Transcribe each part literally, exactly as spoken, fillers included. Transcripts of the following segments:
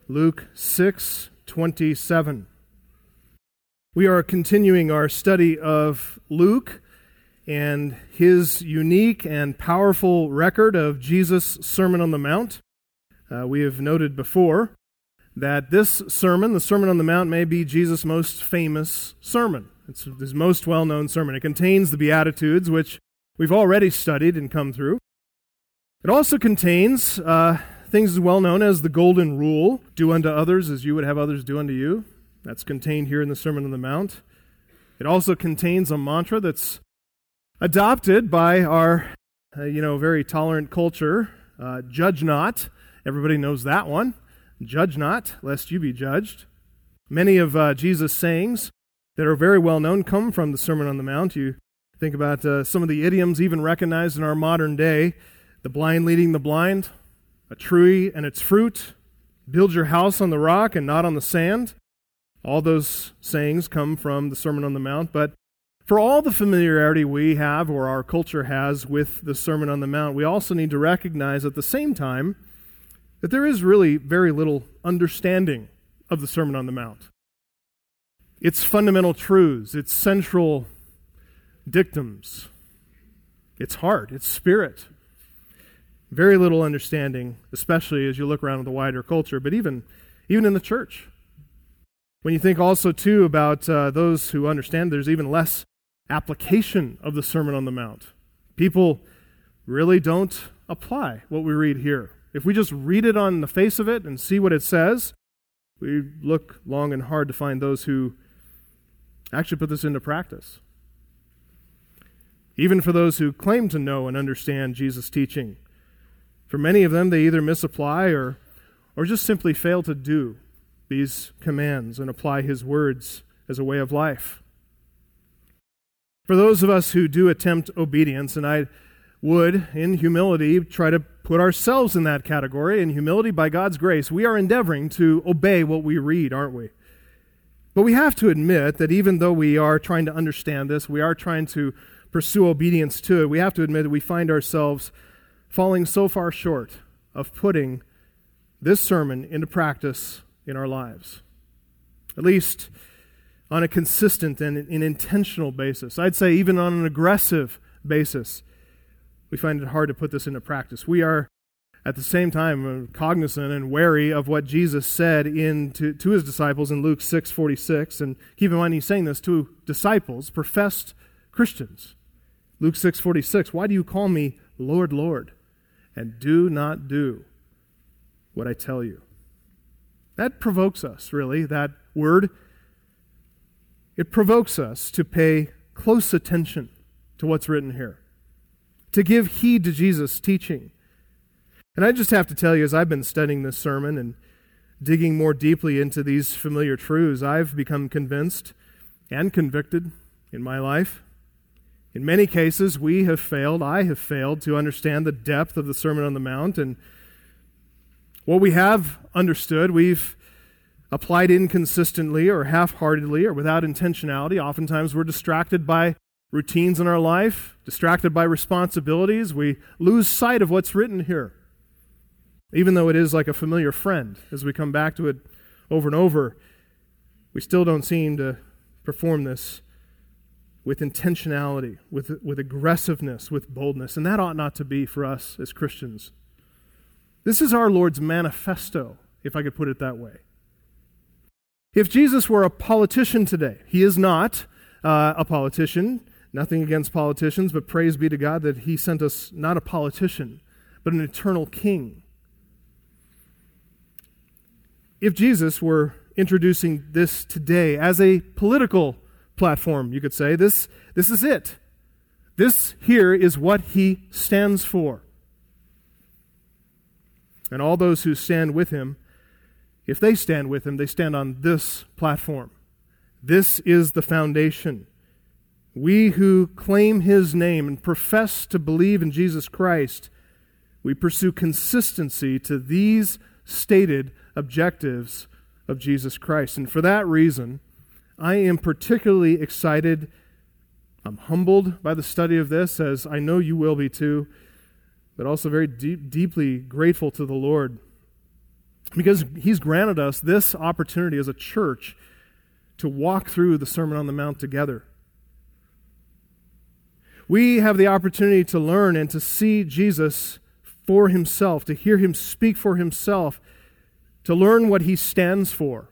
Luke six twenty-seven. We are continuing our study of Luke and his unique and powerful record of Jesus' Sermon on the Mount. Uh, we have noted before that this sermon, the Sermon on the Mount, may be Jesus' most famous sermon. It's his most well-known sermon. It contains the Beatitudes, which we've already studied and come through. It also contains uh, things as well known as the Golden Rule, do unto others as you would have others do unto you. That's contained here in the Sermon on the Mount. It also contains a mantra that's adopted by our, uh, you know, very tolerant culture, uh, judge not. Everybody knows that one. Judge not, lest you be judged. Many of uh, Jesus' sayings that are very well known come from the Sermon on the Mount. You think about uh, some of the idioms even recognized in our modern day. The blind leading the blind, a tree and its fruit, build your house on the rock and not on the sand. All those sayings come from the Sermon on the Mount. But for all the familiarity we have, or our culture has, with the Sermon on the Mount, we also need to recognize at the same time that there is really very little understanding of the Sermon on the Mount. Its fundamental truths, its central dictums, its heart, its spirit. Very little understanding, especially as you look around at the wider culture, but even, even in the church. When you think also, too, about uh, those who understand, there's even less application of the Sermon on the Mount. People really don't apply what we read here. If we just read it on the face of it and see what it says, we look long and hard to find those who actually put this into practice. Even for those who claim to know and understand Jesus' teaching, for many of them, they either misapply or, or just simply fail to do these commands and apply his words as a way of life. For those of us who do attempt obedience, and I would, in humility, try to put ourselves in that category, in humility by God's grace, we are endeavoring to obey what we read, aren't we? But we have to admit that even though we are trying to understand this, we are trying to pursue obedience to it, we have to admit that we find ourselves falling so far short of putting this sermon into practice in our lives, at least on a consistent and an intentional basis. I'd say even on an aggressive basis, we find it hard to put this into practice. We are, at the same time, cognizant and wary of what Jesus said in to, to his disciples in Luke six forty-six, and keep in mind he's saying this to disciples, professed Christians. Luke six forty-six, why do you call me Lord, Lord, and do not do what I tell you? That provokes us, really, that word. It provokes us to pay close attention to what's written here, to give heed to Jesus' teaching. And I just have to tell you, as I've been studying this sermon and digging more deeply into these familiar truths, I've become convinced and convicted in my life. In many cases, we have failed, I have failed to understand the depth of the Sermon on the Mount, and what we have understood, we've applied inconsistently or half-heartedly or without intentionality. Oftentimes we're distracted by routines in our life, distracted by responsibilities. We lose sight of what's written here, even though it is like a familiar friend. As we come back to it over and over, we still don't seem to perform this with intentionality, with, with aggressiveness, with boldness. And that ought not to be for us as Christians. This is our Lord's manifesto, if I could put it that way. If Jesus were a politician today, he is not uh, a politician, nothing against politicians, but praise be to God that he sent us not a politician, but an eternal king. If Jesus were introducing this today as a political platform, you could say, this, this is it. This here is what he stands for. And all those who stand with him, if they stand with him, they stand on this platform. This is the foundation. We who claim his name and profess to believe in Jesus Christ, we pursue consistency to these stated objectives of Jesus Christ. And for that reason, I am particularly excited. I'm humbled by the study of this, as I know you will be too, but also very deep, deeply grateful to the Lord Because he's granted us this opportunity as a church to walk through the Sermon on the Mount together. We have the opportunity to learn and to see Jesus for himself, to hear him speak for himself, to learn what he stands for,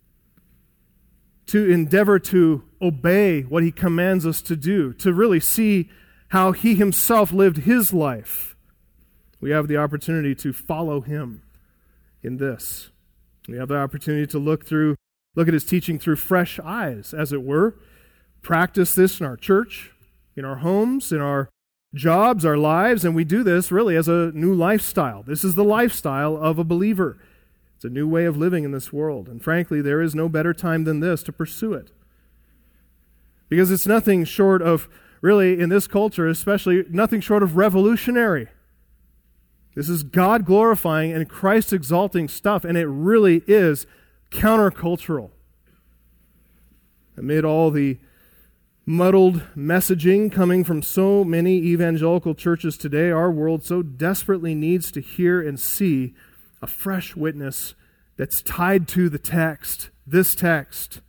to endeavor to obey what he commands us to do, to really see how he himself lived his life. We have the opportunity to follow him in this. We have the opportunity to look through, look at his teaching through fresh eyes, as it were. Practice this in our church, in our homes, in our jobs, our lives, and we do this really as a new lifestyle. This is the lifestyle of a believer. It's a new way of living in this world. And frankly, there is no better time than this to pursue it. Because it's nothing short of, really, in this culture, especially, nothing short of revolutionary. This is God glorifying and Christ exalting stuff, and it really is countercultural. Amid all the muddled messaging coming from so many evangelical churches today, our world so desperately needs to hear and see a fresh witness that's tied to the text, this text.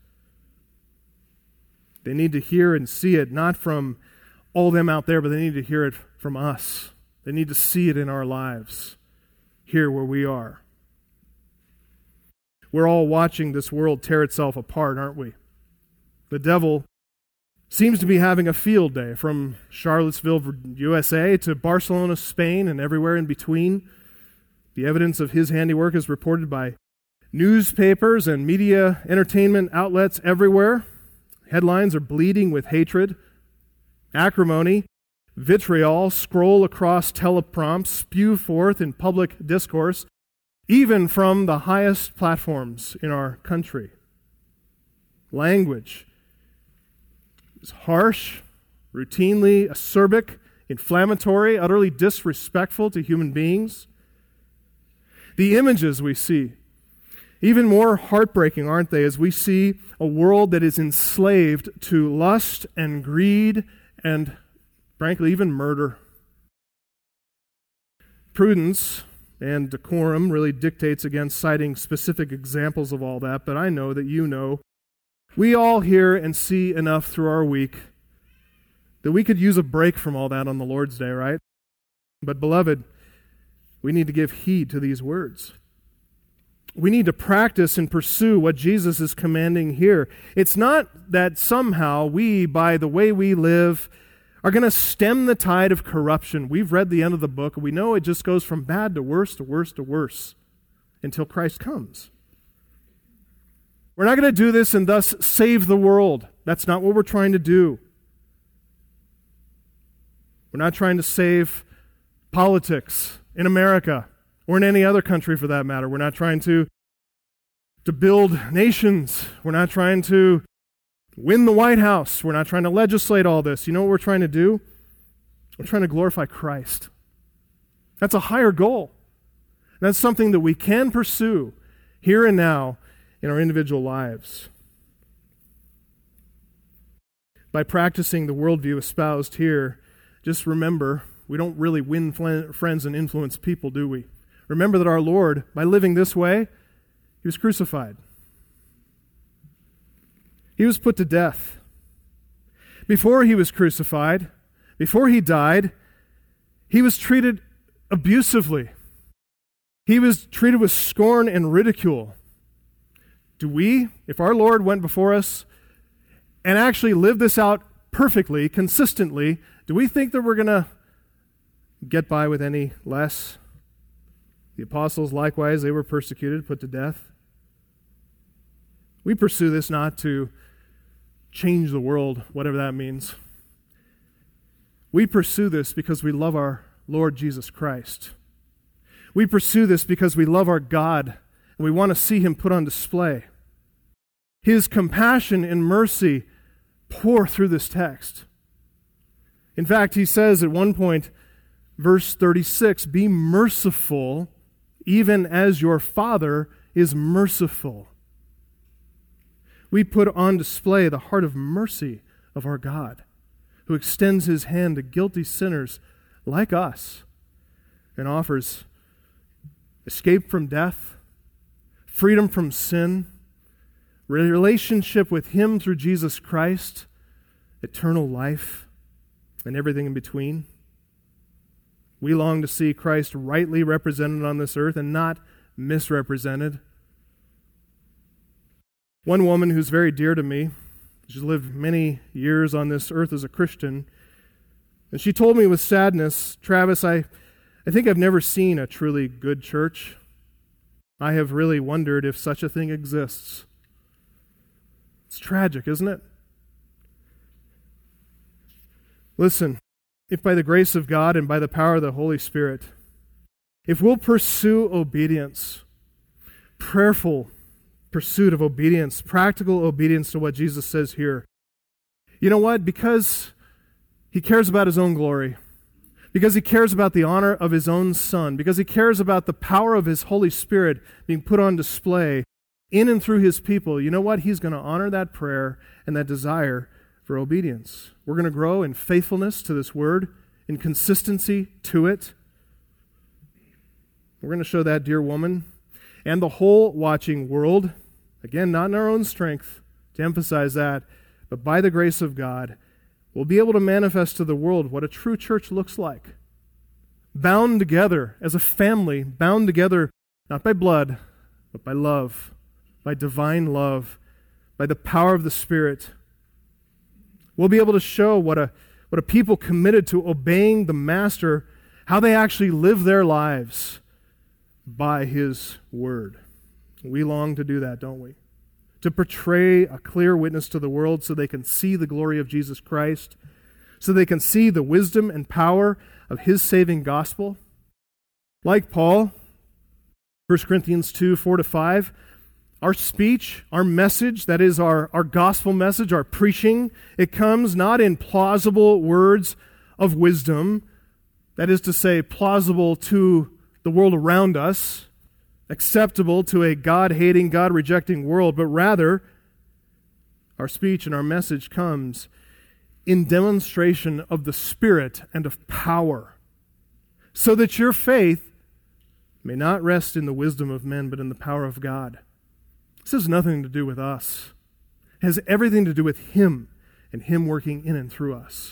They need to hear and see it, not from all them out there, but they need to hear it from us. They need to see it in our lives, here where we are. We're all watching this world tear itself apart, aren't we? The devil seems to be having a field day, from Charlottesville, U S A, to Barcelona, Spain, and everywhere in between. The evidence of his handiwork is reported by newspapers and media entertainment outlets everywhere. Headlines are bleeding with hatred, acrimony, vitriol scroll across teleprompts, spew forth in public discourse, even from the highest platforms in our country. Language is harsh, routinely acerbic, inflammatory, utterly disrespectful to human beings. The images we see, even more heartbreaking, aren't they, as we see a world that is enslaved to lust and greed and, frankly, even murder. Prudence and decorum really dictates against citing specific examples of all that, but I know that you know we all hear and see enough through our week that we could use a break from all that on the Lord's Day, right? But beloved, we need to give heed to these words. We need to practice and pursue what Jesus is commanding here. It's not that somehow we, by the way we live, are going to stem the tide of corruption. We've read the end of the book, and we know it just goes from bad to worse to worse to worse until Christ comes. We're not going to do this and thus save the world. That's not what we're trying to do. We're not trying to save politics in America or in any other country for that matter. We're not trying to, to build nations. We're not trying to win the White House. We're not trying to legislate all this. You know what we're trying to do? We're trying to glorify Christ. That's a higher goal. That's something that we can pursue here and now in our individual lives. By practicing the worldview espoused here, just remember, we don't really win friends and influence people, do we? Remember that our Lord, by living this way, he was crucified. He was put to death. Before he was crucified, before he died, he was treated abusively. He was treated with scorn and ridicule. Do we, if our Lord went before us and actually lived this out perfectly, consistently, do we think that we're going to get by with any less? The apostles, likewise, they were persecuted, put to death. We pursue this not to change the world, whatever that means. We pursue this because we love our Lord Jesus Christ. We pursue this because we love our God and we want to see him put on display. His compassion and mercy pour through this text. In fact, he says at one point, verse thirty-six, be merciful even as your Father is merciful. We put on display the heart of mercy of our God, who extends his hand to guilty sinners like us and offers escape from death, freedom from sin, relationship with Him through Jesus Christ, eternal life, and everything in between. We long to see Christ rightly represented on this earth and not misrepresented. One woman who's very dear to me, she's lived many years on this earth as a Christian, and she told me with sadness, Travis, I, I think I've never seen a truly good church. I have really wondered if such a thing exists. It's tragic, isn't it? Listen, if by the grace of God and by the power of the Holy Spirit, if we'll pursue obedience, prayerful pursuit of obedience, practical obedience to what Jesus says here, you know what? Because He cares about His own glory, because He cares about the honor of His own Son, because He cares about the power of His Holy Spirit being put on display in and through His people, you know what? He's going to honor that prayer and that desire for obedience. We're going to grow in faithfulness to this word, in consistency to it. We're going to show that dear woman and the whole watching world, again, not in our own strength, to emphasize that, but by the grace of God, we'll be able to manifest to the world what a true church looks like. Bound together as a family, bound together not by blood, but by love, by divine love, by the power of the Spirit. We'll be able to show what a, what a people committed to obeying the Master, how they actually live their lives by His Word. We long to do that, don't we? To portray a clear witness to the world so they can see the glory of Jesus Christ, so they can see the wisdom and power of His saving gospel. Like Paul, First Corinthians two, four to five, our speech, our message, that is our, our gospel message, our preaching, it comes not in plausible words of wisdom, that is to say, plausible to the world around us, acceptable to a God-hating, God-rejecting world, but rather, our speech and our message comes in demonstration of the Spirit and of power, so that your faith may not rest in the wisdom of men, but in the power of God. This has nothing to do with us. It has everything to do with Him and Him working in and through us.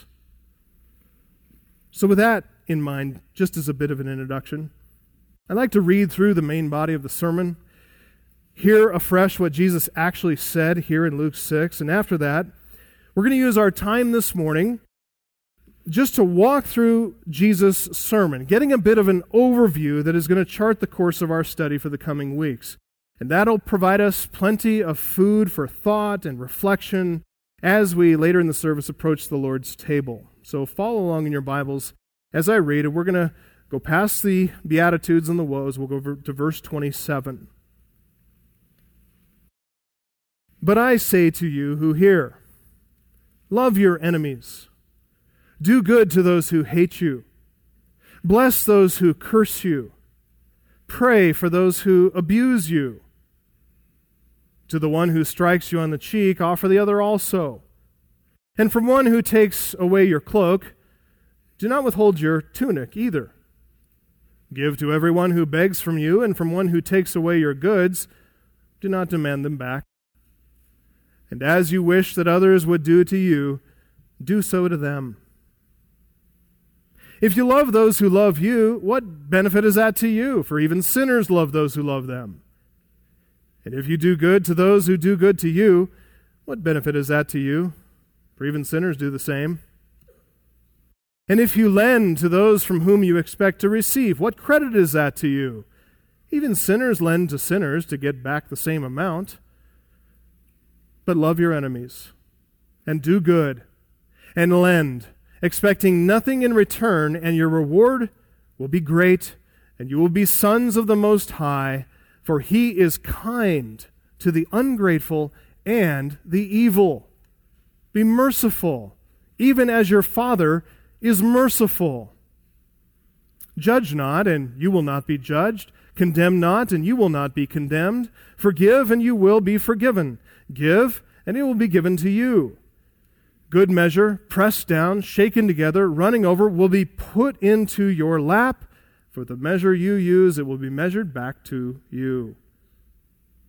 So with that in mind, just as a bit of an introduction, I'd like to read through the main body of the sermon, hear afresh what Jesus actually said here in Luke six, and after that, we're going to use our time this morning just to walk through Jesus' sermon, getting a bit of an overview that is going to chart the course of our study for the coming weeks. And that'll provide us plenty of food for thought and reflection as we later in the service approach the Lord's table. So follow along in your Bibles as I read, and we're going to go past the Beatitudes and the woes. We'll go to verse twenty-seven. But I say to you who hear, love your enemies. Do good to those who hate you. Bless those who curse you. Pray for those who abuse you. To the one who strikes you on the cheek, offer the other also. And from one who takes away your cloak, do not withhold your tunic either. Give to everyone who begs from you, and from one who takes away your goods, do not demand them back. And as you wish that others would do to you, do so to them. If you love those who love you, what benefit is that to you? For even sinners love those who love them. And if you do good to those who do good to you, what benefit is that to you? For even sinners do the same. And if you lend to those from whom you expect to receive, what credit is that to you? Even sinners lend to sinners to get back the same amount. But love your enemies, and do good, and lend, expecting nothing in return, and your reward will be great, and you will be sons of the Most High, for He is kind to the ungrateful and the evil. Be merciful, even as your Father is merciful. Judge not, and you will not be judged. Condemn not, and you will not be condemned. Forgive, and you will be forgiven. Give, and it will be given to you. Good measure, pressed down, shaken together, running over, will be put into your lap. For the measure you use, it will be measured back to you.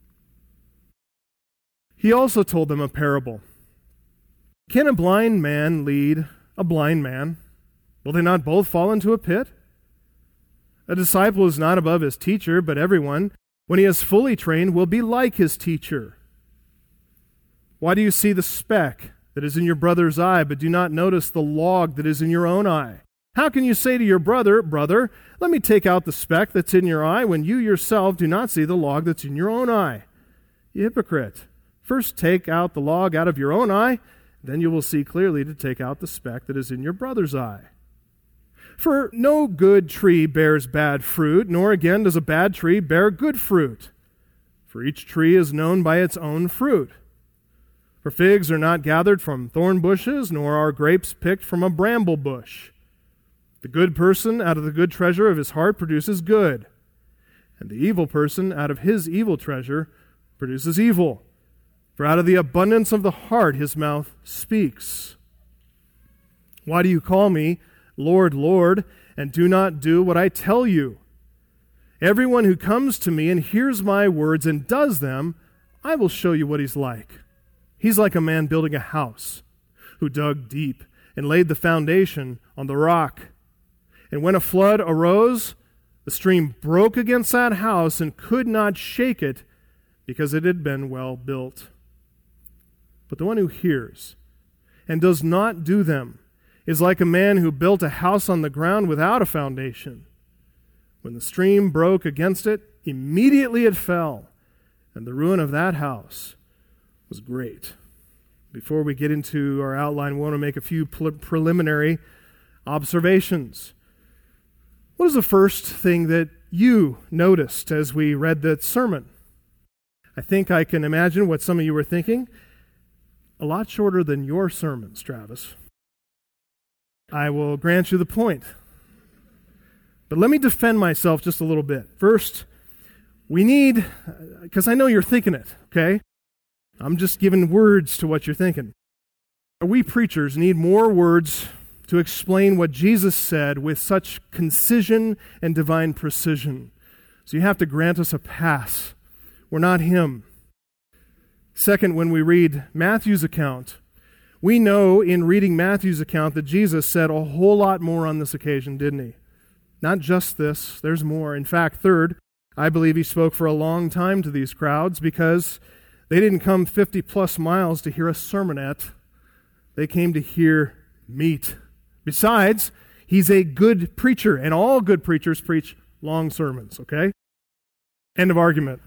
He also told them a parable. Can a blind man lead a blind man? Will they not both fall into a pit? A disciple is not above his teacher, but everyone, when he is fully trained, will be like his teacher. Why do you see the speck that is in your brother's eye, but do not notice the log that is in your own eye? How can you say to your brother, Brother, let me take out the speck that's in your eye, when you yourself do not see the log that's in your own eye? You hypocrite. First take out the log out of your own eye, then you will see clearly to take out the speck that is in your brother's eye. For no good tree bears bad fruit, nor again does a bad tree bear good fruit. For each tree is known by its own fruit. For figs are not gathered from thorn bushes, nor are grapes picked from a bramble bush. The good person out of the good treasure of his heart produces good, and the evil person out of his evil treasure produces evil. For out of the abundance of the heart his mouth speaks. Why do you call me Lord, Lord, and do not do what I tell you? Everyone who comes to me and hears my words and does them, I will show you what he's like. He's like a man building a house, who dug deep and laid the foundation on the rock. And when a flood arose, the stream broke against that house and could not shake it, because it had been well built. But the one who hears and does not do them is like a man who built a house on the ground without a foundation. When the stream broke against it, immediately it fell, and the ruin of that house was great. Before we get into our outline, we want to make a few pre- preliminary observations. What is the first thing that you noticed as we read that sermon? I think I can imagine what some of you were thinking. A lot shorter than your sermons, Travis. I will grant you the point. But let me defend myself just a little bit. First, we need, because I know you're thinking it, okay? I'm just giving words to what you're thinking. We preachers need more words to explain what Jesus said with such concision and divine precision. So you have to grant us a pass. We're not him. Second, when we read Matthew's account, we know in reading Matthew's account that Jesus said a whole lot more on this occasion, didn't he? Not just this, there's more. In fact, third, I believe he spoke for a long time to these crowds because they didn't come fifty plus miles to hear a sermonette. They came to hear meat. Besides, he's a good preacher, and all good preachers preach long sermons, okay? End of argument.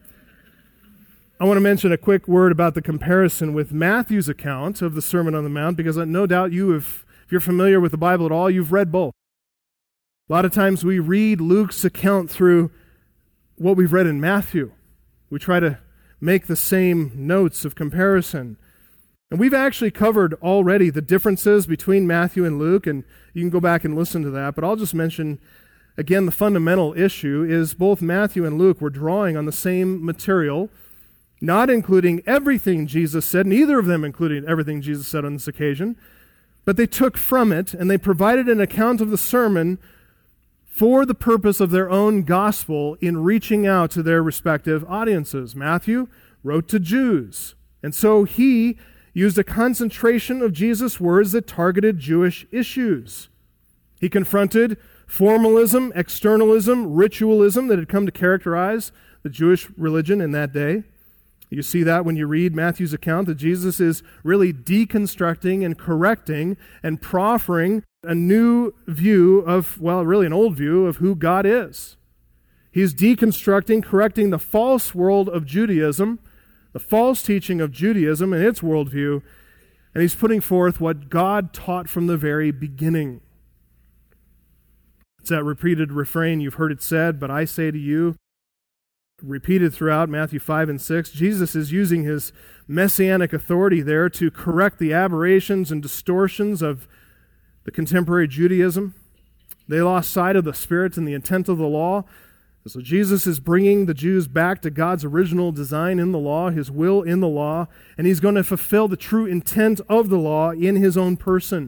I want to mention a quick word about the comparison with Matthew's account of the Sermon on the Mount, because no doubt you, if, if you're familiar with the Bible at all, you've read both. A lot of times we read Luke's account through what we've read in Matthew. We try to make the same notes of comparison. And we've actually covered already the differences between Matthew and Luke, and you can go back and listen to that, but I'll just mention, again, the fundamental issue is both Matthew and Luke were drawing on the same material, not including everything Jesus said, neither of them including everything Jesus said on this occasion, but they took from it and they provided an account of the sermon for the purpose of their own gospel in reaching out to their respective audiences. Matthew wrote to Jews, and so he used a concentration of Jesus' words that targeted Jewish issues. He confronted formalism, externalism, ritualism that had come to characterize the Jewish religion in that day. You see that when you read Matthew's account, that Jesus is really deconstructing and correcting and proffering a new view of, well, really an old view of who God is. He's deconstructing, correcting the false world of Judaism, the false teaching of Judaism and its worldview, and he's putting forth what God taught from the very beginning. It's that repeated refrain, you've heard it said, but I say to you, repeated throughout Matthew five and six. Jesus is using his messianic authority there to correct the aberrations and distortions of the contemporary Judaism. They lost sight of the spirit and the intent of the law. And so Jesus is bringing the Jews back to God's original design in the law, his will in the law, and he's going to fulfill the true intent of the law in his own person.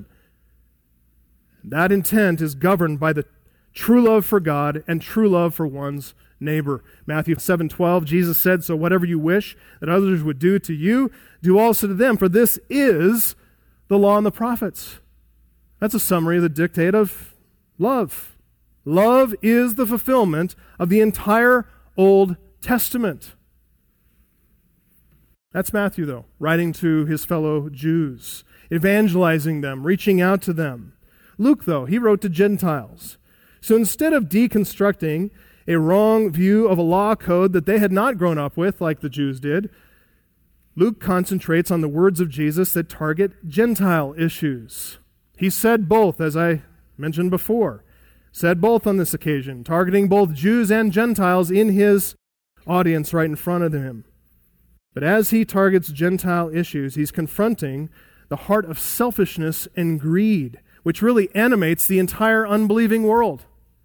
That intent is governed by the true love for God and true love for one's neighbor. Matthew seven twelve, Jesus said, "So whatever you wish that others would do to you, do also to them, for this is the law and the prophets." That's a summary of the dictate of love. Love is the fulfillment of the entire Old Testament. That's Matthew, though, writing to his fellow Jews, evangelizing them, reaching out to them. Luke, though, he wrote to Gentiles. So instead of deconstructing a wrong view of a law code that they had not grown up with, like the Jews did, Luke concentrates on the words of Jesus that target Gentile issues. He said both, as I mentioned before, said both on this occasion, targeting both Jews and Gentiles in his audience right in front of him. But as he targets Gentile issues, he's confronting the heart of selfishness and greed, which really animates the entire unbelieving world.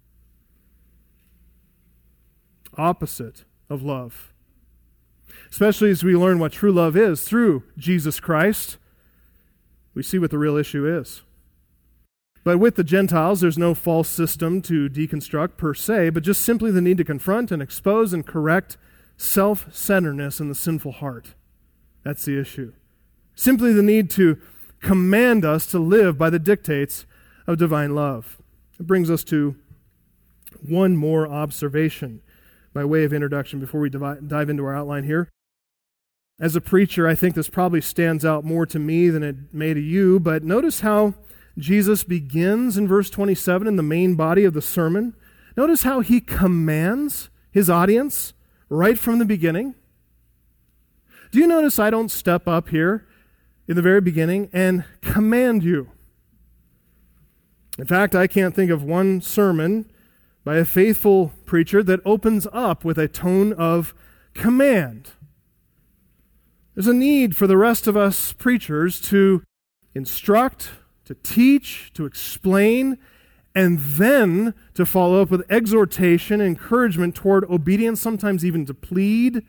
Opposite of love. Especially as we learn what true love is through Jesus Christ, we see what the real issue is. But with the Gentiles, there's no false system to deconstruct per se, but just simply the need to confront and expose and correct self-centeredness in the sinful heart. That's the issue. Simply the need to command us to live by the dictates of divine love. It brings us to one more observation by way of introduction before we dive into our outline here. As a preacher, I think this probably stands out more to me than it may to you, but notice how Jesus begins in verse twenty-seven in the main body of the sermon. Notice how he commands his audience right from the beginning. Do you notice I don't step up here in the very beginning and command you? In fact, I can't think of one sermon by a faithful preacher that opens up with a tone of command. There's a need for the rest of us preachers to instruct, to teach, to explain, and then to follow up with exhortation, encouragement toward obedience, sometimes even to plead.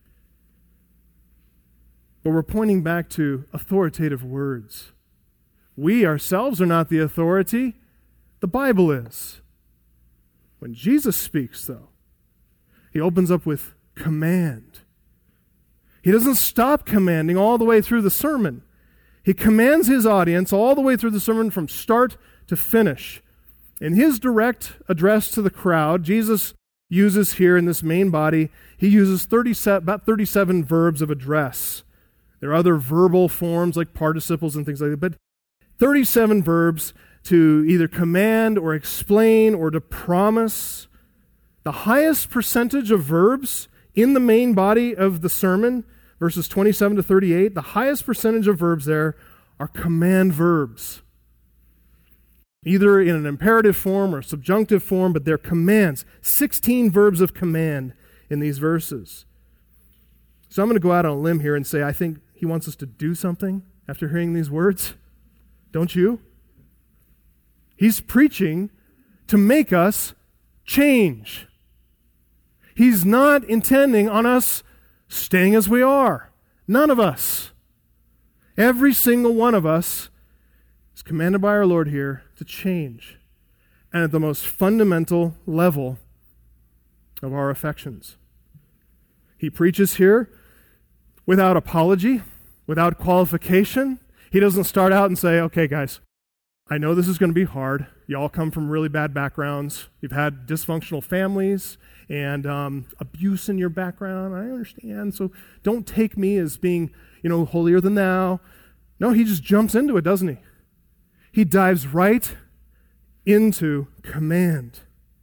But we're pointing back to authoritative words. We ourselves are not the authority. The Bible is. When Jesus speaks, though, he opens up with command. He doesn't stop commanding all the way through the sermon. He commands his audience all the way through the sermon from start to finish. In his direct address to the crowd, Jesus uses here in this main body, he uses thirty-seven, about thirty-seven verbs of address. There are other verbal forms like participles and things like that, but thirty-seven verbs to either command or explain or to promise. The highest percentage of verbs in the main body of the sermon, verses twenty-seven to thirty-eight, the highest percentage of verbs there are command verbs. Either in an imperative form or subjunctive form, but they're commands. sixteen verbs of command in these verses. So I'm going to go out on a limb here and say I think he wants us to do something after hearing these words. Don't you? He's preaching to make us change. He's not intending on us staying as we are. None of us. Every single one of us is commanded by our Lord here to change. And at the most fundamental level of our affections. He preaches here without apology, without qualification. He doesn't start out and say, okay, guys, I know this is going to be hard. You all come from really bad backgrounds. You've had dysfunctional families and um, abuse in your background. I understand. So don't take me as being, you know, holier than thou. No, he just jumps into it, doesn't he? He dives right into command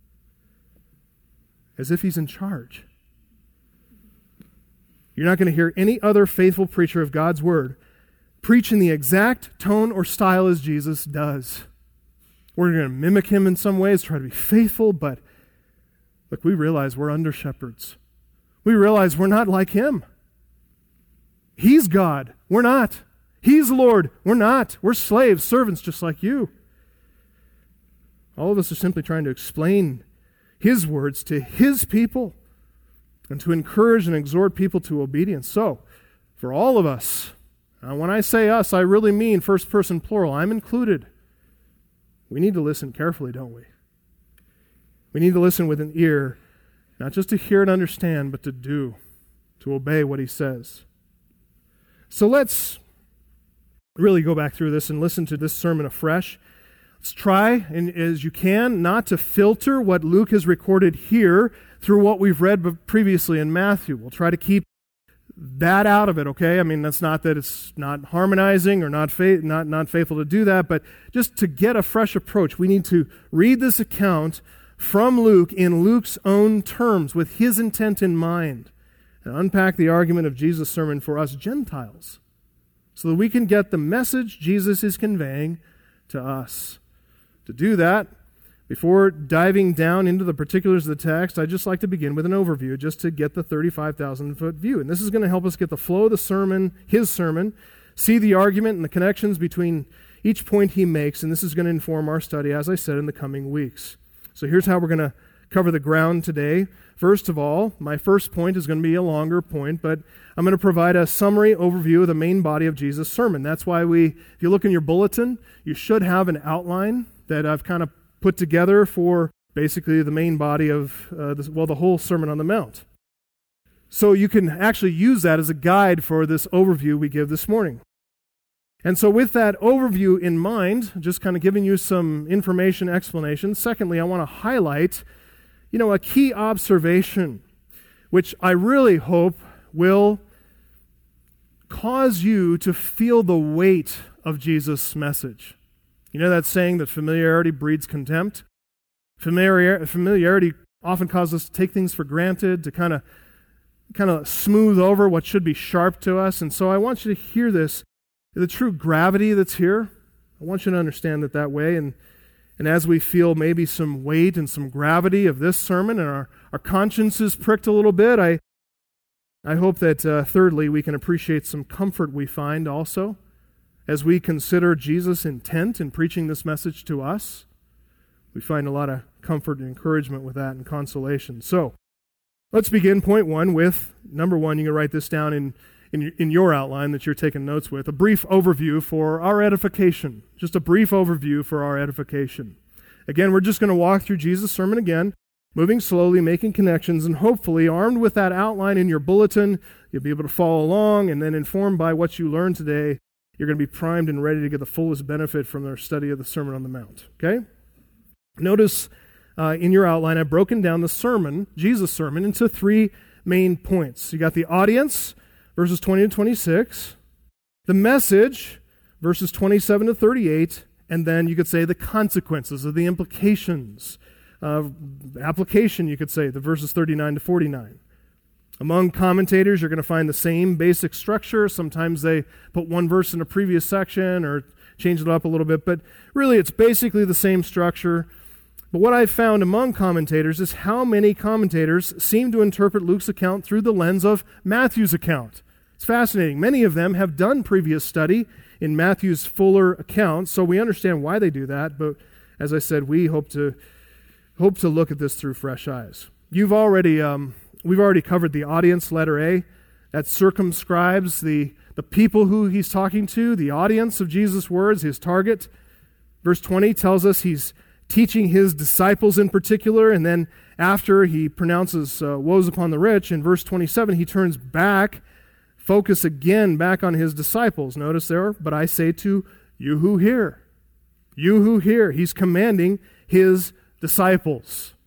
as if he's in charge. You're not going to hear any other faithful preacher of God's word preach in the exact tone or style as Jesus does. We're going to mimic him in some ways, try to be faithful, but look, we realize we're under shepherds. We realize we're not like him. He's God. We're not. He's Lord. We're not. We're slaves, servants just like you. All of us are simply trying to explain his words to his people and to encourage and exhort people to obedience. So, for all of us, and when I say us, I really mean first person plural. I'm included. We need to listen carefully, don't we? We need to listen with an ear Not just to hear and understand, but to do, to obey what he says. So let's really go back through this and listen to this sermon afresh. Let's try, and as you can, not to filter what Luke has recorded here through what we've read previously in Matthew. We'll try to keep that out of it, okay? I mean, that's not that it's not harmonizing or not fa- not, not faithful to do that, but just to get a fresh approach, we need to read this account from Luke in Luke's own terms with his intent in mind and unpack the argument of Jesus' sermon for us Gentiles so that we can get the message Jesus is conveying to us. To do that, before diving down into the particulars of the text, I'd just like to begin with an overview just to get the thirty-five thousand foot view. And this is going to help us get the flow of the sermon, his sermon, see the argument and the connections between each point he makes, and this is going to inform our study, as I said, in the coming weeks. So here's how we're going to cover the ground today. First of all, my first point is going to be a longer point, but I'm going to provide a summary overview of the main body of Jesus' sermon. That's why we, if you look in your bulletin, you should have an outline that I've kind of put together for basically the main body of, uh, this, well, the whole Sermon on the Mount. So you can actually use that as a guide for this overview we give this morning. And so with that overview in mind, just kind of giving you some information, explanation. Secondly, I want to highlight, you know, a key observation, which I really hope will cause you to feel the weight of Jesus' message. You know that saying that familiarity breeds contempt? Familiar, familiarity often causes us to take things for granted, to kind of kind of smooth over what should be sharp to us. And so I want you to hear this, the true gravity that's here. I want you to understand it that way. And, and as we feel maybe some weight and some gravity of this sermon and our, our consciences pricked a little bit, I, I hope that uh, thirdly we can appreciate some comfort we find also as we consider Jesus' intent in preaching this message to us. We find a lot of comfort and encouragement with that and consolation. So, let's begin point one with, number one, you can write this down in, in, in your outline that you're taking notes with, a brief overview for our edification. Just a brief overview for our edification. Again, we're just going to walk through Jesus' sermon again, moving slowly, making connections, and hopefully, armed with that outline in your bulletin, you'll be able to follow along, and then informed by what you learned today, you're going to be primed and ready to get the fullest benefit from our study of the Sermon on the Mount. Okay? Notice uh, in your outline, I've broken down the sermon, Jesus' sermon, into three main points. You got the audience, verses twenty to twenty-six, the message, verses twenty-seven to thirty-eight, and then you could say the consequences or the implications, uh, application, you could say, the verses thirty-nine to forty-nine. Among commentators, you're going to find the same basic structure. Sometimes they put one verse in a previous section or change it up a little bit, but really it's basically the same structure. But what I've found among commentators is how many commentators seem to interpret Luke's account through the lens of Matthew's account. It's fascinating. Many of them have done previous study in Matthew's fuller account, so we understand why they do that, but as I said, we hope to hope to look at this through fresh eyes. You've already... Um, We've already covered the audience, letter A. That circumscribes the, the people who he's talking to, the audience of Jesus' words, his target. Verse twenty tells us he's teaching his disciples in particular, and then after he pronounces uh, woes upon the rich, in verse twenty-seven he turns back, focus again back on his disciples. Notice there, but I say to you who hear. You who hear. He's commanding his disciples.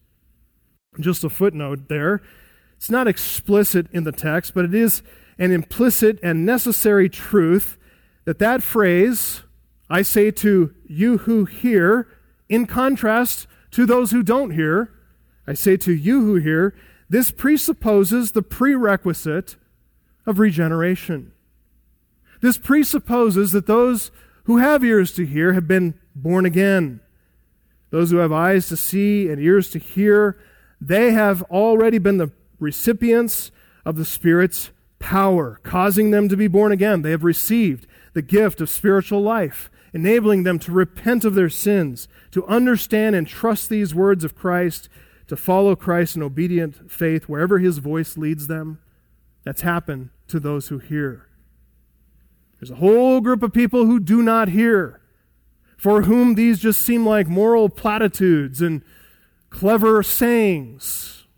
Just a footnote there. It's not explicit in the text, but it is an implicit and necessary truth that that phrase, I say to you who hear, in contrast to those who don't hear, I say to you who hear, this presupposes the prerequisite of regeneration. This presupposes that those who have ears to hear have been born again. Those who have eyes to see and ears to hear, they have already been the recipients of the Spirit's power, causing them to be born again. They have received the gift of spiritual life, enabling them to repent of their sins, to understand and trust these words of Christ, to follow Christ in obedient faith wherever his voice leads them. That's happened to those who hear. There's a whole group of people who do not hear, for whom these just seem like moral platitudes and clever sayings.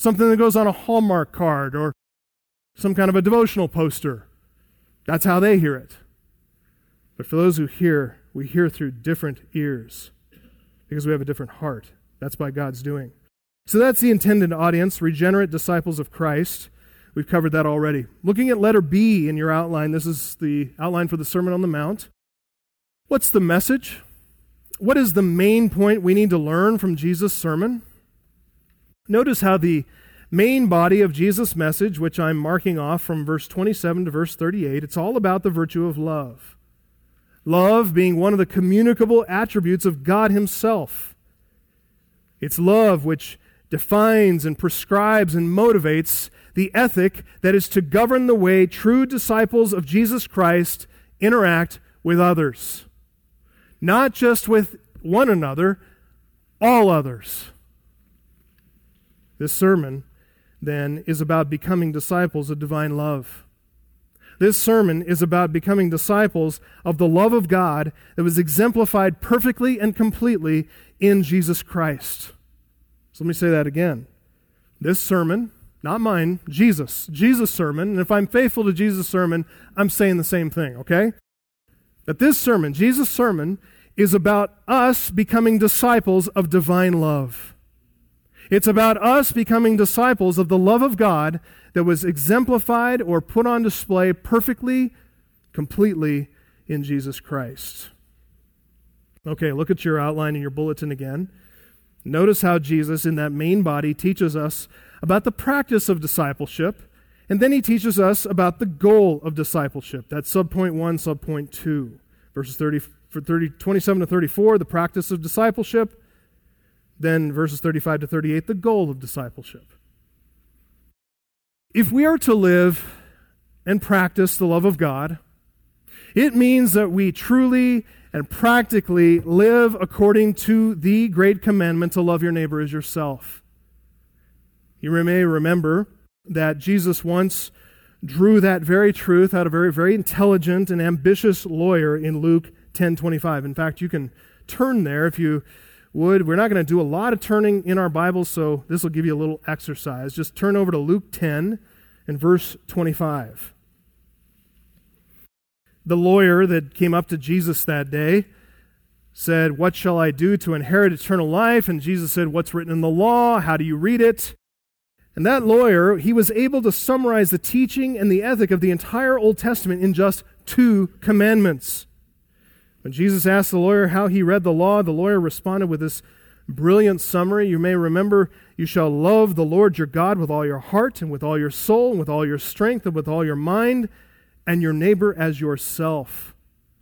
something that goes on a Hallmark card or some kind of a devotional poster. That's how they hear it. But for those who hear, we hear through different ears because we have a different heart. That's by God's doing. So that's the intended audience, regenerate disciples of Christ. We've covered that already. Looking at letter B in your outline, this is the outline for the Sermon on the Mount. What's the message? What is the main point we need to learn from Jesus' sermon? Notice how the main body of Jesus' message, which I'm marking off from verse twenty-seven to verse thirty-eight, it's all about the virtue of love. Love being one of the communicable attributes of God Himself. It's love which defines and prescribes and motivates the ethic that is to govern the way true disciples of Jesus Christ interact with others. Not just with one another, all others. This sermon, then, is about becoming disciples of divine love. This sermon is about becoming disciples of the love of God that was exemplified perfectly and completely in Jesus Christ. So let me say that again. This sermon, not mine, Jesus, Jesus' sermon, and if I'm faithful to Jesus' sermon, I'm saying the same thing, okay? That this sermon, Jesus' sermon, is about us becoming disciples of divine love. It's about us becoming disciples of the love of God that was exemplified or put on display perfectly, completely in Jesus Christ. Okay, look at your outline in your bulletin again. Notice how Jesus, in that main body, teaches us about the practice of discipleship, and then he teaches us about the goal of discipleship. That's subpoint one, subpoint two. Verses thirty, for thirty, twenty-seven to thirty-four, the practice of discipleship. Then verses thirty-five to thirty-eight, the goal of discipleship. If we are to live and practice the love of God, it means that we truly and practically live according to the great commandment to love your neighbor as yourself. You may remember that Jesus once drew that very truth out of a very, very intelligent and ambitious lawyer in Luke ten twenty-five. In fact, you can turn there if you would. We're not going to do a lot of turning in our Bibles, so this will give you a little exercise. Just turn over to Luke ten and verse twenty-five. The lawyer that came up to Jesus that day said, "What shall I do to inherit eternal life?" And Jesus said, "What's written in the law? How do you read it?" And that lawyer, he was able to summarize the teaching and the ethic of the entire Old Testament in just two commandments. When Jesus asked the lawyer how he read the law, the lawyer responded with this brilliant summary. You may remember, "You shall love the Lord your God with all your heart and with all your soul and with all your strength and with all your mind, and your neighbor as yourself."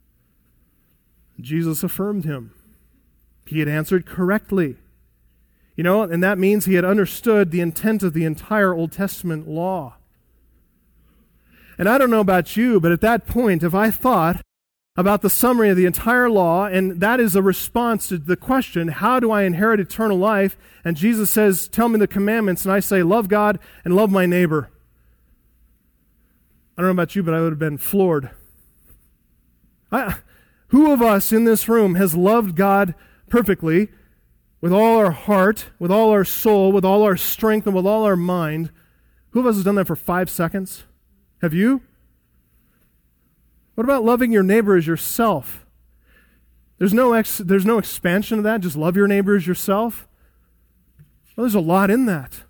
Jesus affirmed him. He had answered correctly. You know, and that means he had understood the intent of the entire Old Testament law. And I don't know about you, but at that point, if I thought about the summary of the entire law, and that is a response to the question, how do I inherit eternal life? And Jesus says, tell me the commandments, and I say, love God and love my neighbor. I don't know about you, but I would have been floored. I, who of us in this room has loved God perfectly, with all our heart, with all our soul, with all our strength, and with all our mind? Who of us has done that for five seconds? Have you? What about loving your neighbor as yourself? There's no ex, there's no expansion of that, just love your neighbor as yourself? Well, there's a lot in that.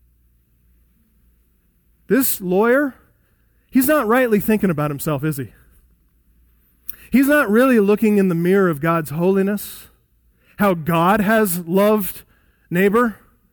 This lawyer, he's not rightly thinking about himself, is he? He's not really looking in the mirror of God's holiness, how God has loved neighbor.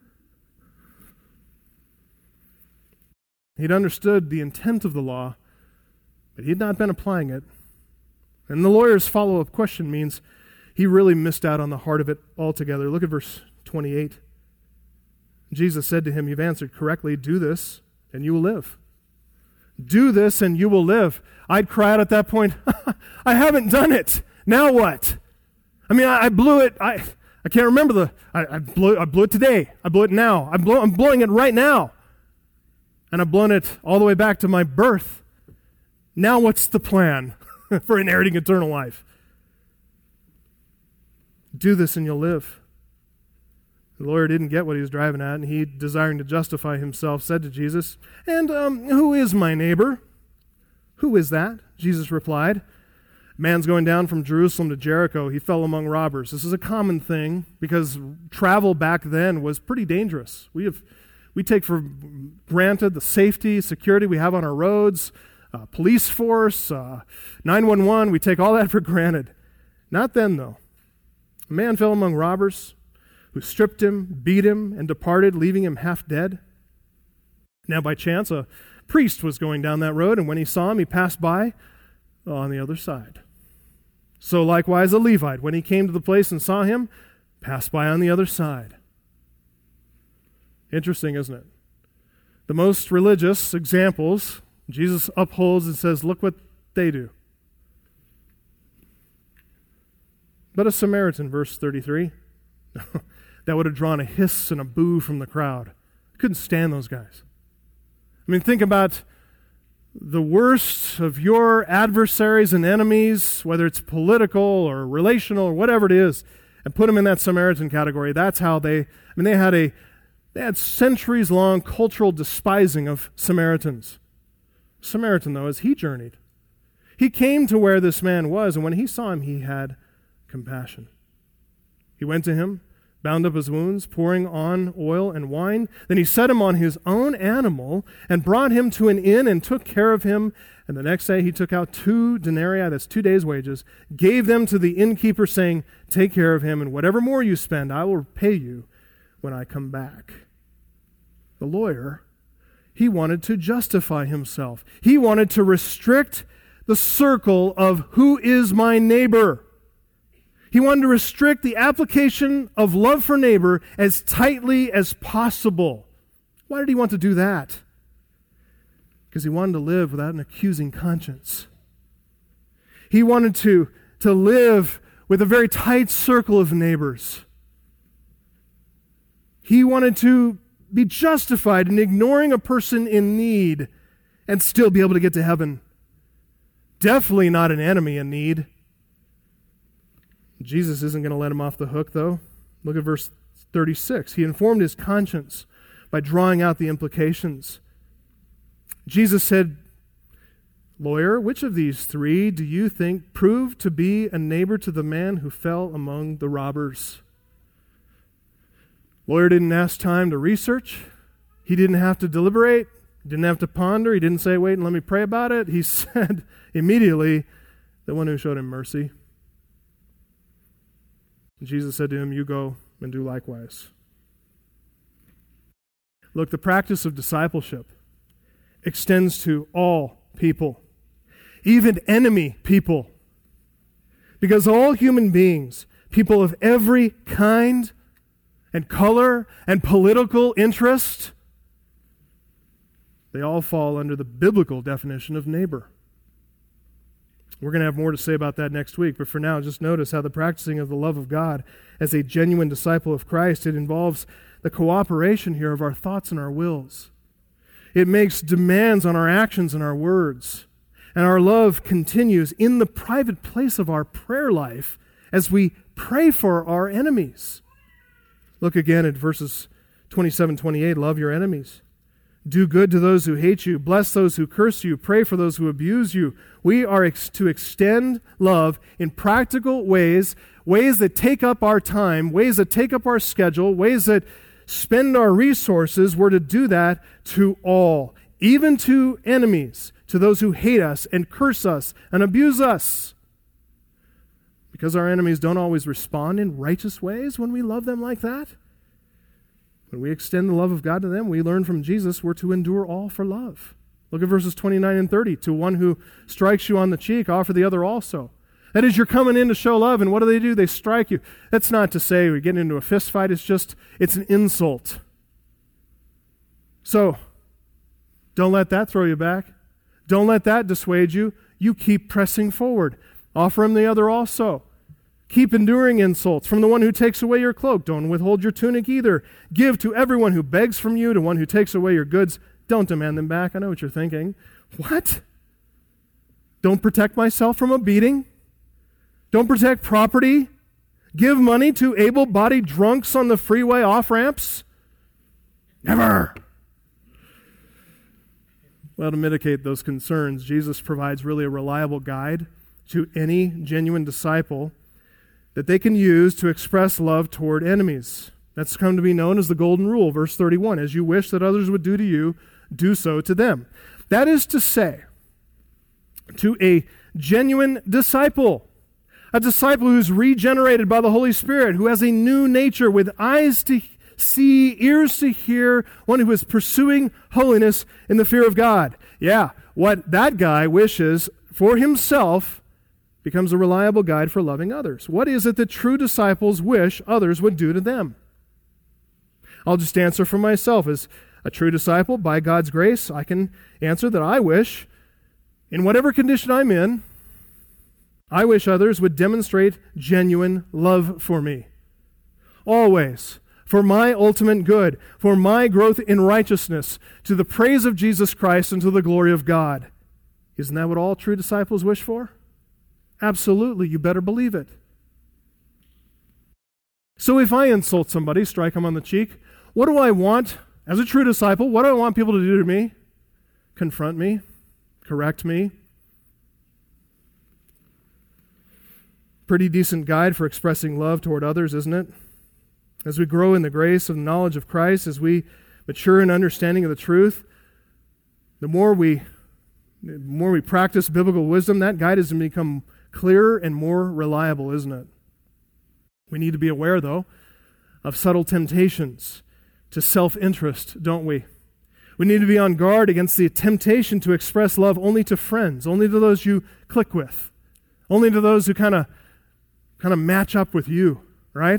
He'd understood the intent of the law, but he had not been applying it. And the lawyer's follow-up question means he really missed out on the heart of it altogether. Look at verse twenty-eight. Jesus said to him, "You've answered correctly. Do this, and you will live." Do this, and you will live. I'd cry out at that point, I haven't done it. Now what? I mean, I, I blew it. I I can't remember the, I, I, blew, I blew it today. I blew it now. I'm, blow, I'm blowing it right now. And I've blown it all the way back to my birth. Now what's the plan for inheriting eternal life? Do this and you'll live. The lawyer didn't get what he was driving at, and he, desiring to justify himself, said to Jesus, "And um, who is my neighbor?" "Who is that?" Jesus replied. "A man's going down from Jerusalem to Jericho. He fell among robbers." This is a common thing because travel back then was pretty dangerous. We have, we take for granted the safety, security we have on our roads, uh, police force, uh, nine one one. We take all that for granted. Not then, though. A man fell among robbers who stripped him, beat him, and departed, leaving him half dead. Now, by chance, a priest was going down that road, and when he saw him, he passed by on the other side. So likewise, a Levite, when he came to the place and saw him, passed by on the other side. Interesting, isn't it? The most religious examples, Jesus upholds and says, look what they do. But a Samaritan, verse thirty-three, that would have drawn a hiss and a boo from the crowd. Couldn't stand those guys. I mean, think about the worst of your adversaries and enemies, whether it's political or relational or whatever it is, and put them in that Samaritan category. That's how they, I mean, they had a, they had centuries-long cultural despising of Samaritans. Samaritan, though, as he journeyed, he came to where this man was, and when he saw him, he had compassion. He went to him, bound up his wounds, pouring on oil and wine. Then he set him on his own animal and brought him to an inn and took care of him. And the next day he took out two denarii, that's two days' wages, gave them to the innkeeper, saying, "Take care of him, and whatever more you spend, I will pay you when I come back." The lawyer, he wanted to justify himself. He wanted to restrict the circle of who is my neighbor. He wanted to restrict the application of love for neighbor as tightly as possible. Why did he want to do that? Because he wanted to live without an accusing conscience. He wanted to, to live with a very tight circle of neighbors. He wanted to be justified in ignoring a person in need and still be able to get to heaven. Definitely not an enemy in need. Jesus isn't going to let him off the hook, though. Look at verse thirty-six. He informed his conscience by drawing out the implications. Jesus said, "Lawyer, which of these three do you think proved to be a neighbor to the man who fell among the robbers?" Lawyer didn't ask time to research. He didn't have to deliberate. He didn't have to ponder. He didn't say, wait and let me pray about it. He said immediately, the one who showed him mercy. Jesus said to him, "You go and do likewise." Look, the practice of discipleship extends to all people, even enemy people. Because all human beings, people of every kind and color and political interest, they all fall under the biblical definition of neighbor. We're going to have more to say about that next week, but for now, just notice how the practicing of the love of God as a genuine disciple of Christ, it involves the cooperation here of our thoughts and our wills. It makes demands on our actions and our words. And our love continues in the private place of our prayer life as we pray for our enemies. Look again at verses twenty-seven, twenty-eight. Love your enemies. Do good to those who hate you. Bless those who curse you. Pray for those who abuse you. We are ex- to extend love in practical ways, ways that take up our time, ways that take up our schedule, ways that spend our resources. We're to do that to all, even to enemies, to those who hate us and curse us and abuse us. Because our enemies don't always respond in righteous ways when we love them like that. When we extend the love of God to them, we learn from Jesus we're to endure all for love. Look at verses twenty-nine and thirty. To one who strikes you on the cheek, offer the other also. That is, you're coming in to show love, and what do they do? They strike you. That's not to say we get into a fist fight. It's just, it's an insult. So, don't let that throw you back. Don't let that dissuade you. You keep pressing forward. Offer him the other also. Keep enduring insults from the one who takes away your cloak. Don't withhold your tunic either. Give to everyone who begs from you, to one who takes away your goods. Don't demand them back. I know what you're thinking. What? Don't protect myself from a beating? Don't protect property? give money to able-bodied drunks on the freeway off-ramps? Never. Well, to mitigate those concerns, Jesus provides really a reliable guide to any genuine disciple that they can use to express love toward enemies. That's come to be known as the Golden Rule, verse thirty-one. As you wish that others would do to you, do so to them. That is to say, to a genuine disciple, a disciple who's regenerated by the Holy Spirit, who has a new nature with eyes to see, ears to hear, one who is pursuing holiness in the fear of God. Yeah, what that guy wishes for himself becomes a reliable guide for loving others. What is it that true disciples wish others would do to them? I'll just answer for myself. As a true disciple, by God's grace, I can answer that I wish, in whatever condition I'm in, I wish others would demonstrate genuine love for me. Always. For my ultimate good, for my growth in righteousness, to the praise of Jesus Christ and to the glory of God. Isn't that what all true disciples wish for? Absolutely, you better believe it. So if I insult somebody, strike them on the cheek, what do I want, as a true disciple, what do I want people to do to me? Confront me, correct me. Pretty decent guide for expressing love toward others, isn't it? As we grow in the grace and knowledge of Christ, as we mature in understanding of the truth, the more we, the more we practice biblical wisdom, that guide has become clearer and more reliable, isn't it? We need to be aware, though, of subtle temptations to self-interest, don't we? We need to be on guard against the temptation to express love only to friends, only to those you click with, only to those who kind of kind of match up with you, right?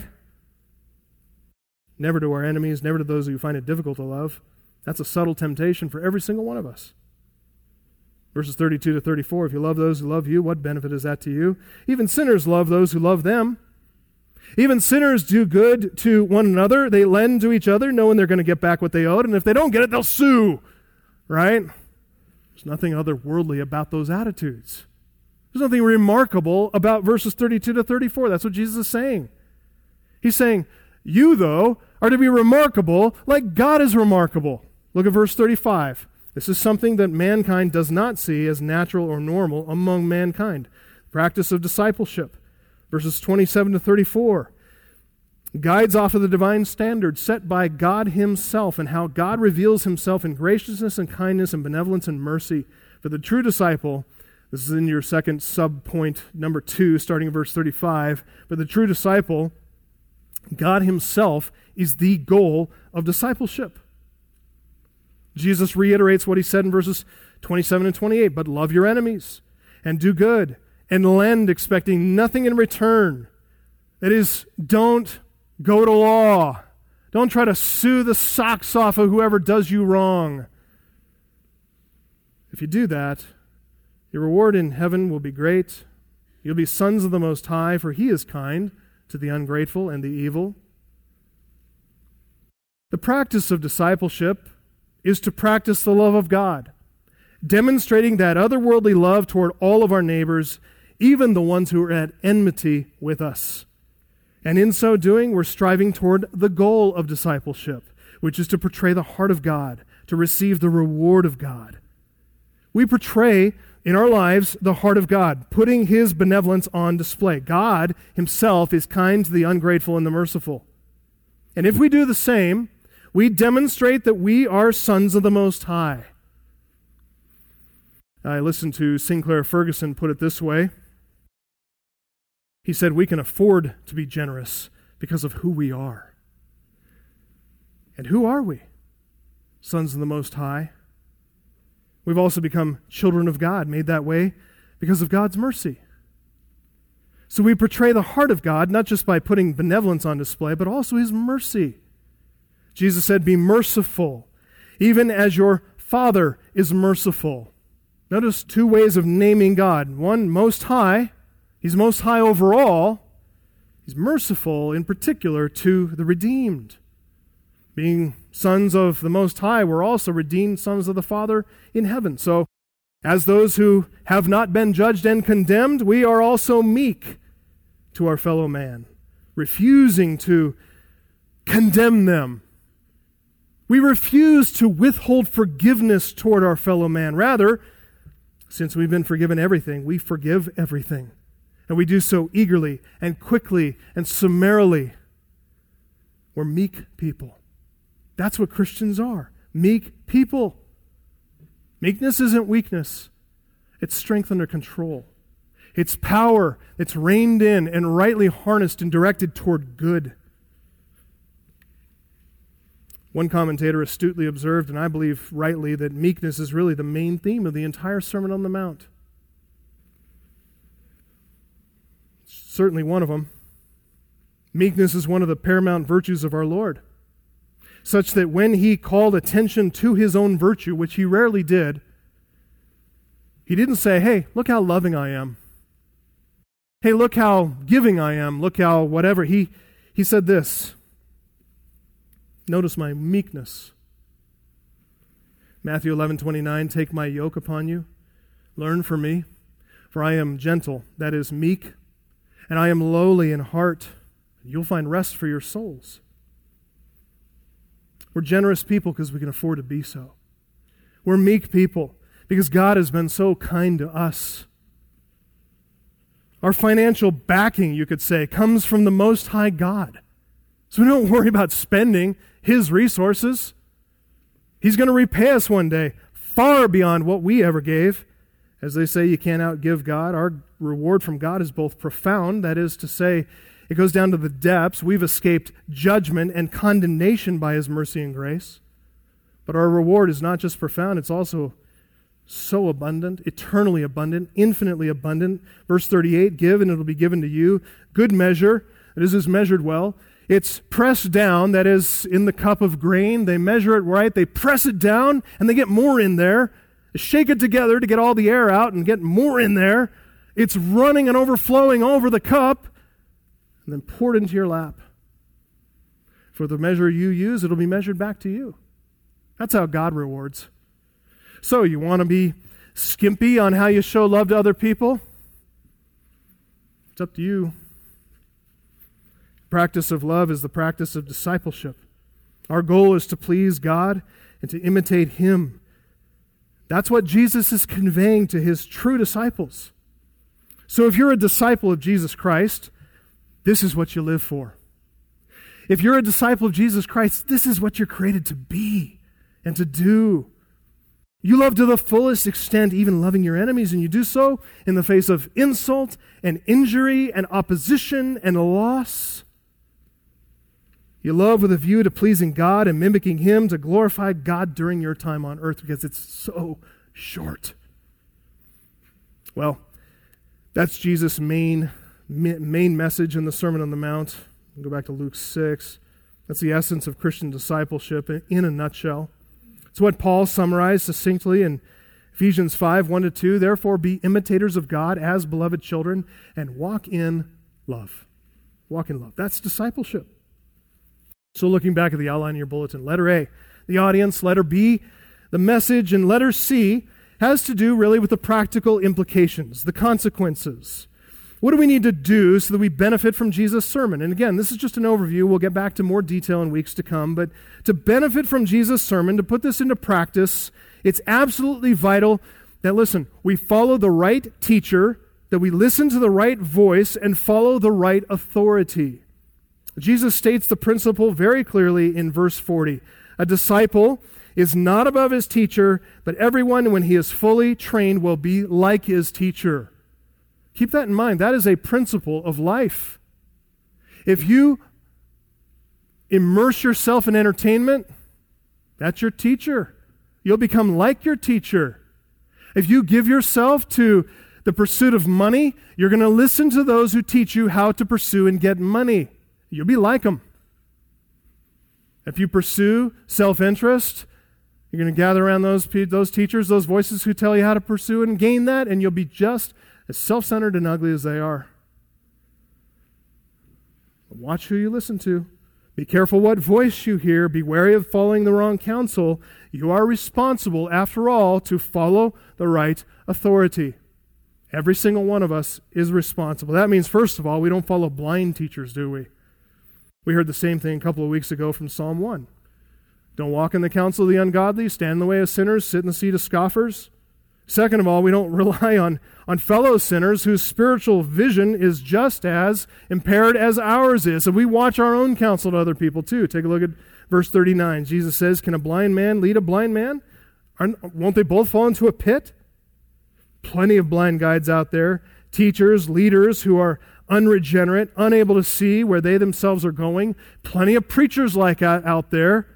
Never to our enemies, never to those who you find it difficult to love. That's a subtle temptation for every single one of us. Verses thirty-two to thirty-four, if you love those who love you, what benefit is that to you? Even sinners love those who love them. Even sinners do good to one another. They lend to each other, knowing they're going to get back what they owed, and if they don't get it, they'll sue, right? There's nothing otherworldly about those attitudes. There's nothing remarkable about verses thirty-two to thirty-four. That's what Jesus is saying. He's saying, you, though, are to be remarkable like God is remarkable. Look at verse thirty-five. This is something that mankind does not see as natural or normal among mankind. Practice of discipleship. Verses twenty-seven to thirty-four. Guides off of the divine standard set by God himself and how God reveals himself in graciousness and kindness and benevolence and mercy. For the true disciple, this is in your second sub-point, number two, starting in verse thirty-five. For the true disciple, God himself is the goal of discipleship. Jesus reiterates what he said in verses twenty-seven and twenty-eight, but love your enemies and do good and lend expecting nothing in return. That is, don't go to law. Don't try to sue the socks off of whoever does you wrong. If you do that, your reward in heaven will be great. You'll be sons of the Most High, for he is kind to the ungrateful and the evil. The practice of discipleship is to practice the love of God, demonstrating that otherworldly love toward all of our neighbors, even the ones who are at enmity with us. And in so doing, we're striving toward the goal of discipleship, which is to portray the heart of God, to receive the reward of God. We portray in our lives the heart of God, putting his benevolence on display. God himself is kind to the ungrateful and the merciful. And if we do the same, we demonstrate that we are sons of the Most High. I listened to Sinclair Ferguson put it this way. He said, we can afford to be generous because of who we are. And who are we? Sons of the Most High. We've also become children of God, made that way because of God's mercy. So we portray the heart of God, not just by putting benevolence on display, but also his mercy. Jesus said, be merciful, even as your Father is merciful. Notice two ways of naming God. One, Most High. He's Most High overall. He's merciful in particular to the redeemed. Being sons of the Most High, we're also redeemed sons of the Father in heaven. So, as those who have not been judged and condemned, we are also meek to our fellow man. refusing to condemn them. We refuse to withhold forgiveness toward our fellow man. Rather, since we've been forgiven everything, we forgive everything. And we do so eagerly and quickly and summarily. We're meek people. That's what Christians are. Meek people. Meekness isn't weakness. It's strength under control. It's power that's reined in and rightly harnessed and directed toward good. One commentator astutely observed, and I believe rightly, that meekness is really the main theme of the entire Sermon on the Mount. Certainly one of them. Meekness is one of the paramount virtues of our Lord, such that when he called attention to his own virtue, which he rarely did, he didn't say, hey, look how loving I am. Hey, look how giving I am. Look how whatever. He, he said this. Notice my meekness. Matthew eleven twenty-nine, take my yoke upon you. Learn from me, for I am gentle, that is meek, and I am lowly in heart. You'll find rest for your souls. We're generous people because we can afford to be so. We're meek people because God has been so kind to us. Our financial backing, you could say, comes from the Most High God. So we don't worry about spending His resources. He's going to repay us one day, far beyond what we ever gave. As they say, you can't outgive God. Our reward from God is both profound, that is to say, it goes down to the depths. We've escaped judgment and condemnation by His mercy and grace. But our reward is not just profound, it's also so abundant, eternally abundant, infinitely abundant. Verse thirty-eight, give and it will be given to you. Good measure, that is, is measured well. It's pressed down, that is, in the cup of grain. They measure it right, they press it down, and they get more in there. They shake it together to get all the air out and get more in there. It's running and overflowing over the cup, and then poured into your lap. For the measure you use, it'll be measured back to you. That's how God rewards. So, you want to be skimpy on how you show love to other people? It's up to you. Practice of love is the practice of discipleship. Our goal is to please God and to imitate Him. That's what Jesus is conveying to His true disciples. So if you're a disciple of Jesus Christ, this is what you live for. If you're a disciple of Jesus Christ, this is what you're created to be and to do. You love to the fullest extent, even loving your enemies, and you do so in the face of insult and injury and opposition and loss. You love with a view to pleasing God and mimicking Him to glorify God during your time on earth because it's so short. Well, that's Jesus' main, main message in the Sermon on the Mount. We'll go back to Luke six. That's the essence of Christian discipleship in a nutshell. It's what Paul summarized succinctly in Ephesians five, one to two. Therefore, be imitators of God as beloved children and walk in love. Walk in love. That's discipleship. So looking back at the outline of your bulletin, letter A, the audience, letter B, the message, and letter C has to do really with the practical implications, the consequences. What do we need to do so that we benefit from Jesus' sermon? And again, this is just an overview. We'll get back to more detail in weeks to come. But to benefit from Jesus' sermon, to put this into practice, it's absolutely vital that, listen, we follow the right teacher, that we listen to the right voice, and follow the right authority. Jesus states the principle very clearly in verse forty. A disciple is not above his teacher, but everyone, when he is fully trained, will be like his teacher. Keep that in mind. That is a principle of life. If you immerse yourself in entertainment, that's your teacher. You'll become like your teacher. If you give yourself to the pursuit of money, you're going to listen to those who teach you how to pursue and get money. You'll be like them. If you pursue self-interest, you're going to gather around those, those teachers, those voices who tell you how to pursue and gain that, and you'll be just as self-centered and ugly as they are. Watch who you listen to. Be careful what voice you hear. Be wary of following the wrong counsel. You are responsible, after all, to follow the right authority. Every single one of us is responsible. That means, first of all, we don't follow blind teachers, do we? We heard the same thing a couple of weeks ago from Psalm one. Don't walk in the counsel of the ungodly, stand in the way of sinners, sit in the seat of scoffers. Second of all, we don't rely on, on fellow sinners whose spiritual vision is just as impaired as ours is. So we watch our own counsel to other people too. Take a look at verse thirty-nine. Jesus says, can a blind man lead a blind man? Aren't, won't they both fall into a pit? Plenty of blind guides out there, teachers, leaders who are unregenerate, unable to see where they themselves are going. Plenty of preachers like out, out there.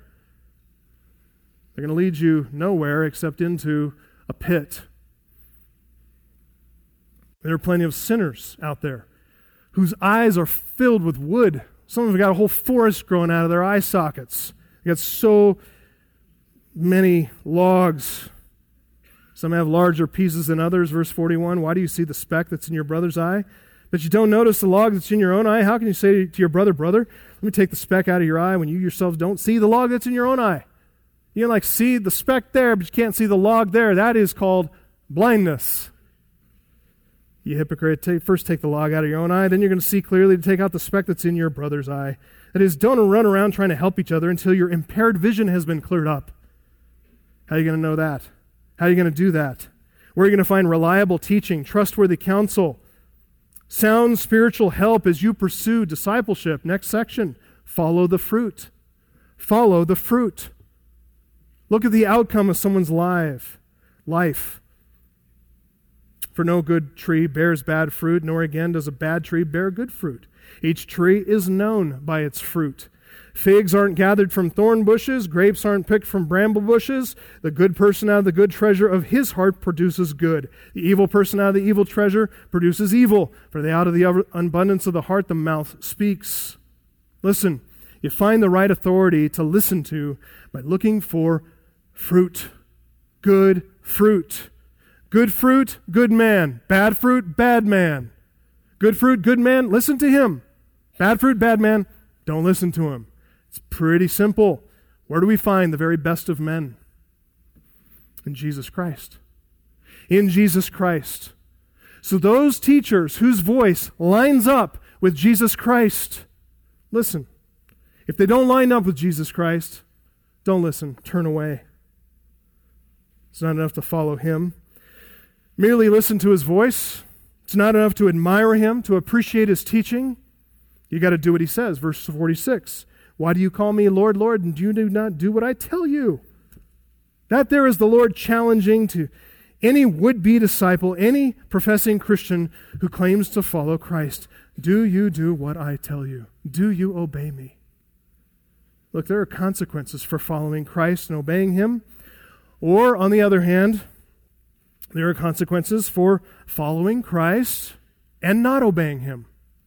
They're going to lead you nowhere except into a pit. There are plenty of sinners out there whose eyes are filled with wood. Some of them have got a whole forest growing out of their eye sockets. They got so many logs. Some have larger pieces than others. Verse forty-one, why do you see the speck that's in your brother's eye, but you don't notice the log that's in your own eye? How can you say to your brother, brother, let me take the speck out of your eye when you yourselves don't see the log that's in your own eye? You can like see the speck there, but you can't see the log there. That is called blindness. You hypocrite, take, first take the log out of your own eye, then you're going to see clearly to take out the speck that's in your brother's eye. That is, don't run around trying to help each other until your impaired vision has been cleared up. How are you going to know that? How are you going to do that? Where are you going to find reliable teaching, trustworthy counsel, sound spiritual help as you pursue discipleship? Next section, follow the fruit. Follow the fruit. Look at the outcome of someone's life. Life. For no good tree bears bad fruit, nor again does a bad tree bear good fruit. Each tree is known by its fruit. Figs aren't gathered from thorn bushes, grapes aren't picked from bramble bushes. The good person out of the good treasure of his heart produces good. The evil person out of the evil treasure produces evil. For they out of the abundance of the heart the mouth speaks. Listen, you find the right authority to listen to by looking for fruit. Good fruit. Good fruit, good man. Bad fruit, bad man. Good fruit, good man, listen to him. Bad fruit, bad man, don't listen to him. It's pretty simple. Where do we find the very best of men? In Jesus Christ. In Jesus Christ. So those teachers whose voice lines up with Jesus Christ, listen. If they don't line up with Jesus Christ, don't listen. Turn away. It's not enough to follow him. Merely listen to his voice. It's not enough to admire him, to appreciate his teaching. You got to do what he says. Verse forty-six. Why do you call me Lord, Lord, and you do not do what I tell you? That there is the Lord challenging to any would-be disciple, any professing Christian who claims to follow Christ. Do you do what I tell you? Do you obey me? Look, there are consequences for following Christ and obeying him. Or, on the other hand, there are consequences for following Christ and not obeying him.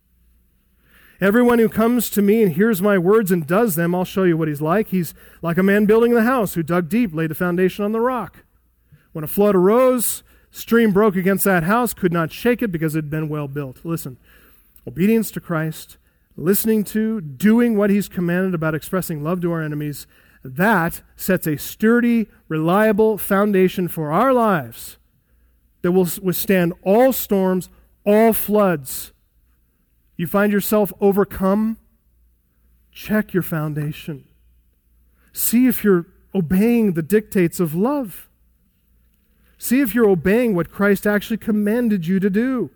Everyone who comes to me and hears my words and does them, I'll show you what he's like. He's like a man building the house who dug deep, laid the foundation on the rock. When a flood arose, stream broke against that house, could not shake it because it had been well built. Listen, obedience to Christ, listening to, doing what he's commanded about expressing love to our enemies, that sets a sturdy, reliable foundation for our lives that will withstand all storms, all floods. You find yourself overcome? Check your foundation. See if you're obeying the dictates of love. See if you're obeying what Christ actually commanded you to do.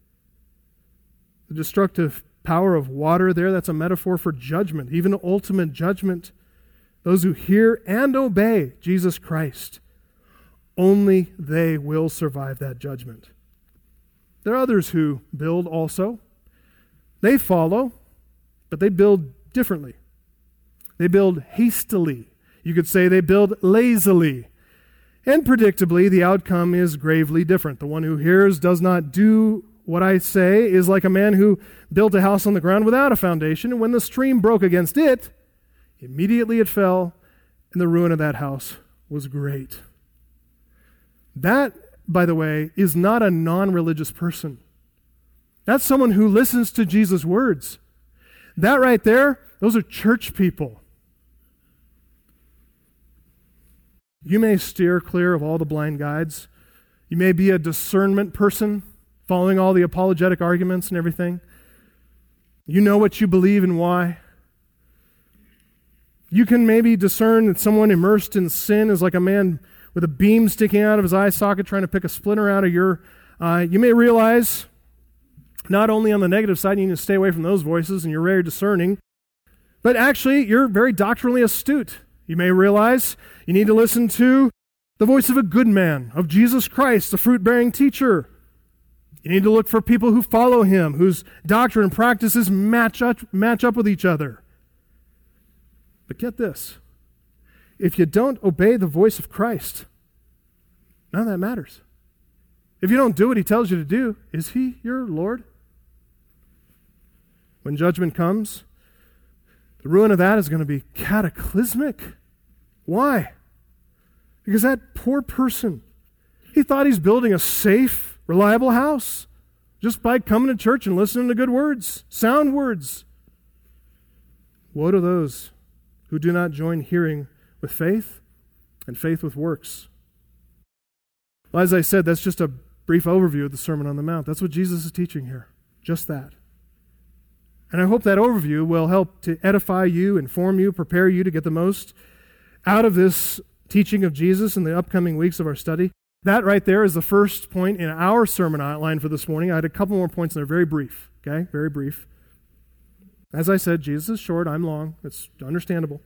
The destructive power of water there, that's a metaphor for judgment, even ultimate judgment. Those who hear and obey Jesus Christ, only they will survive that judgment. There are others who build also. They follow, but they build differently. They build hastily. You could say they build lazily. And predictably, the outcome is gravely different. The one who hears does not do what I say is like a man who built a house on the ground without a foundation, and when the stream broke against it, immediately it fell, and the ruin of that house was great. That, by the way, is not a non-religious person. That's someone who listens to Jesus' words. That right there, those are church people. You may steer clear of all the blind guides. You may be a discernment person, following all the apologetic arguments and everything. You know what you believe and why. You can maybe discern that someone immersed in sin is like a man with a beam sticking out of his eye socket trying to pick a splinter out of your eye. You may realize, not only on the negative side, you need to stay away from those voices and you're very discerning, but actually you're very doctrinally astute. You may realize you need to listen to the voice of a good man, of Jesus Christ, the fruit-bearing teacher. You need to look for people who follow him, whose doctrine and practices match up, match up with each other. But get this. If you don't obey the voice of Christ, none of that matters. If you don't do what he tells you to do, is he your Lord? When judgment comes, the ruin of that is going to be cataclysmic. Why? Because that poor person, he thought he's building a safe, reliable house just by coming to church and listening to good words, sound words. Woe to those who do not join hearing with faith and faith with works. Well, as I said, that's just a brief overview of the Sermon on the Mount. That's what Jesus is teaching here, just that. And I hope that overview will help to edify you, inform you, prepare you to get the most out of this teaching of Jesus in the upcoming weeks of our study. That right there is the first point in our sermon outline for this morning. I had a couple more points, and they're very brief, okay? Very brief. As I said, Jesus is short, I'm long. It's understandable.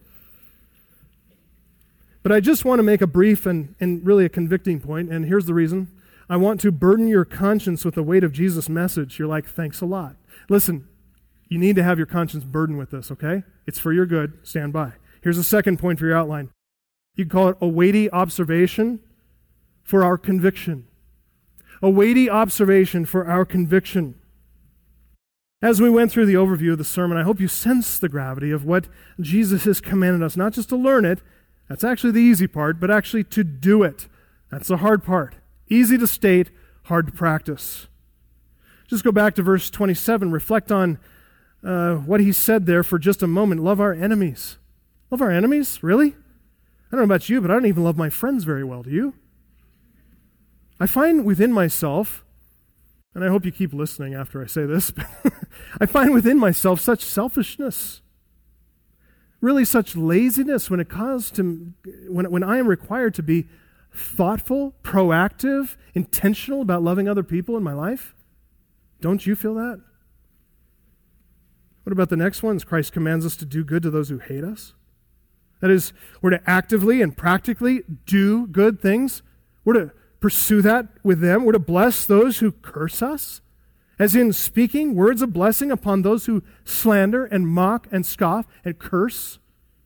But I just want to make a brief and, and really a convicting point, and here's the reason. I want to burden your conscience with the weight of Jesus' message. You're like, thanks a lot. Listen, you need to have your conscience burdened with this, okay? It's for your good. Stand by. Here's a second point for your outline. You can call it a weighty observation for our conviction. A weighty observation for our conviction. As we went through the overview of the sermon, I hope you sense the gravity of what Jesus has commanded us, not just to learn it, that's actually the easy part, but actually to do it. That's the hard part. Easy to state, hard to practice. Just go back to verse twenty-seven. Reflect on uh, what he said there for just a moment. Love our enemies. Love our enemies? Really? I don't know about you, but I don't even love my friends very well. Do you? I find within myself, and I hope you keep listening after I say this, but I find within myself such selfishness, really such laziness when it comes to, when, when I am required to be thoughtful, proactive, intentional about loving other people in my life. Don't you feel that? What about the next ones? Christ commands us to do good to those who hate us. That is, we're to actively and practically do good things. We're to pursue that with them. We're to bless those who curse us, as in speaking words of blessing upon those who slander and mock and scoff and curse.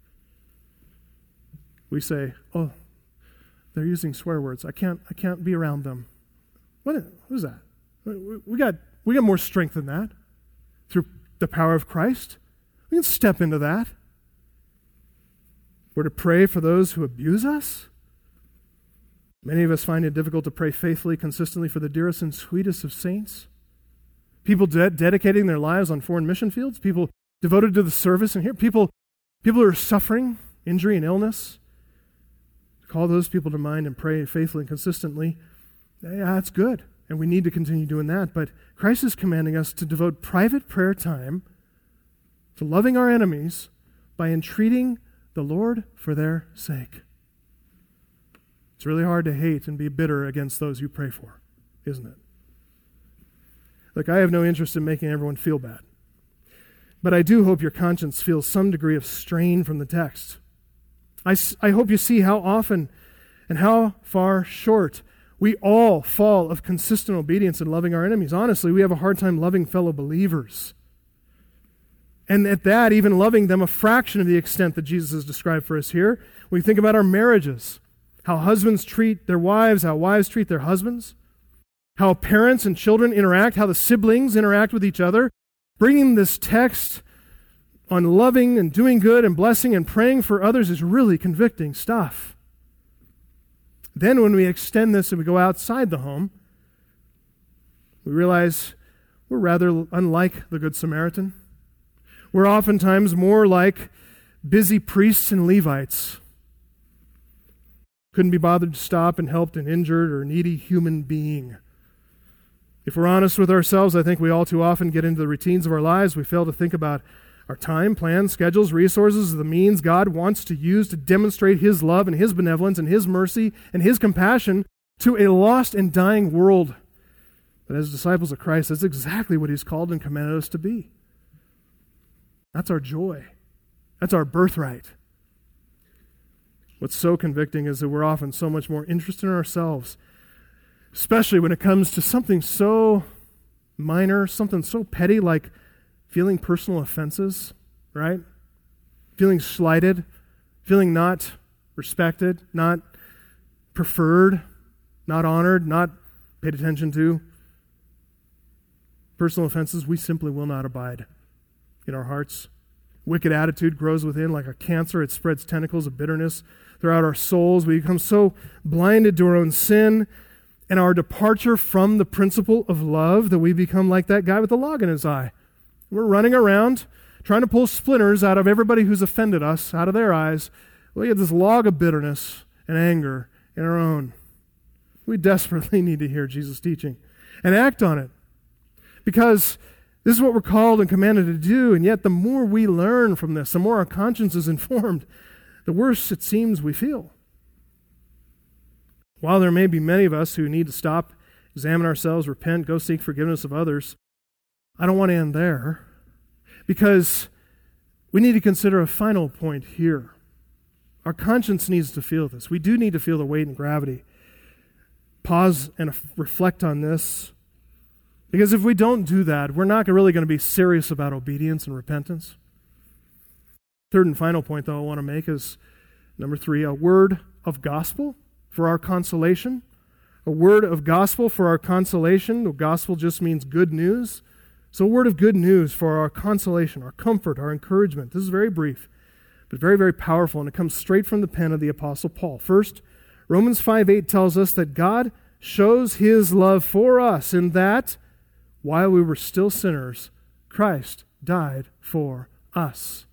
We say, oh, they're using swear words. I can't I can't be around them. What is, what is that? We got, we got more strength than that. Through the power of Christ, we can step into that. We're to pray for those who abuse us. Many of us find it difficult to pray faithfully, consistently for the dearest and sweetest of saints. People de- dedicating their lives on foreign mission fields. People devoted to the service. And here, people, people who are suffering injury and illness. Call those people to mind and pray faithfully and consistently. Yeah, that's good. And we need to continue doing that. But Christ is commanding us to devote private prayer time to loving our enemies by entreating the Lord for their sake. It's really hard to hate and be bitter against those you pray for, isn't it? Look, I have no interest in making everyone feel bad. But I do hope your conscience feels some degree of strain from the text. I, I hope you see how often and how far short we all fall of consistent obedience in loving our enemies. Honestly, we have a hard time loving fellow believers. And at that, even loving them a fraction of the extent that Jesus has described for us here. When we think about our marriages, how husbands treat their wives, how wives treat their husbands, how parents and children interact, how the siblings interact with each other, bringing this text on loving and doing good and blessing and praying for others is really convicting stuff. Then when we extend this and we go outside the home, we realize we're rather unlike the Good Samaritan. We're oftentimes more like busy priests and Levites. Couldn't be bothered to stop and help an injured or needy human being. If we're honest with ourselves, I think we all too often get into the routines of our lives. We fail to think about Our time, plans, schedules, resources, the means God wants to use to demonstrate His love and His benevolence and His mercy and His compassion to a lost and dying world. But as disciples of Christ, that's exactly what He's called and commanded us to be. That's our joy. That's our birthright. What's so convicting is that we're often so much more interested in ourselves, especially when it comes to something so minor, something so petty like feeling personal offenses, right? Feeling slighted, feeling not respected, not preferred, not honored, not paid attention to. Personal offenses, we simply will not abide in our hearts. Wicked attitude grows within like a cancer. It spreads tentacles of bitterness throughout our souls. We become so blinded to our own sin and our departure from the principle of love that we become like that guy with the log in his eye. We're running around trying to pull splinters out of everybody who's offended us, out of their eyes. We get this log of bitterness and anger in our own. We desperately need to hear Jesus' teaching and act on it, because this is what we're called and commanded to do, and yet the more we learn from this, the more our conscience is informed, the worse it seems we feel. While there may be many of us who need to stop, examine ourselves, repent, go seek forgiveness of others, I don't want to end there, because we need to consider a final point here. Our conscience needs to feel this. We do need to feel the weight and gravity. Pause and reflect on this, because if we don't do that, we're not really going to be serious about obedience and repentance. Third and final point, though, I want to make is, number three, a word of gospel for our consolation. A word of gospel for our consolation. The gospel just means good news. So a word of good news for our consolation, our comfort, our encouragement. This is very brief, but very, very powerful, and it comes straight from the pen of the Apostle Paul. First, Romans five eight tells us that God shows His love for us in that, while we were still sinners, Christ died for us.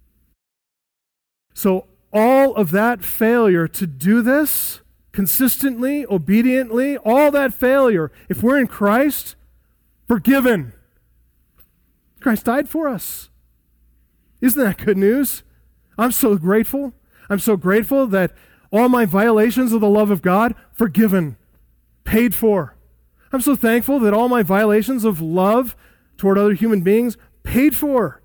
So all of that failure to do this consistently, obediently, all that failure, if we're in Christ, forgiven. Christ died for us. Isn't that good news? I'm so grateful. I'm so grateful that all my violations of the love of God, forgiven, paid for. I'm so thankful that all my violations of love toward other human beings, paid for.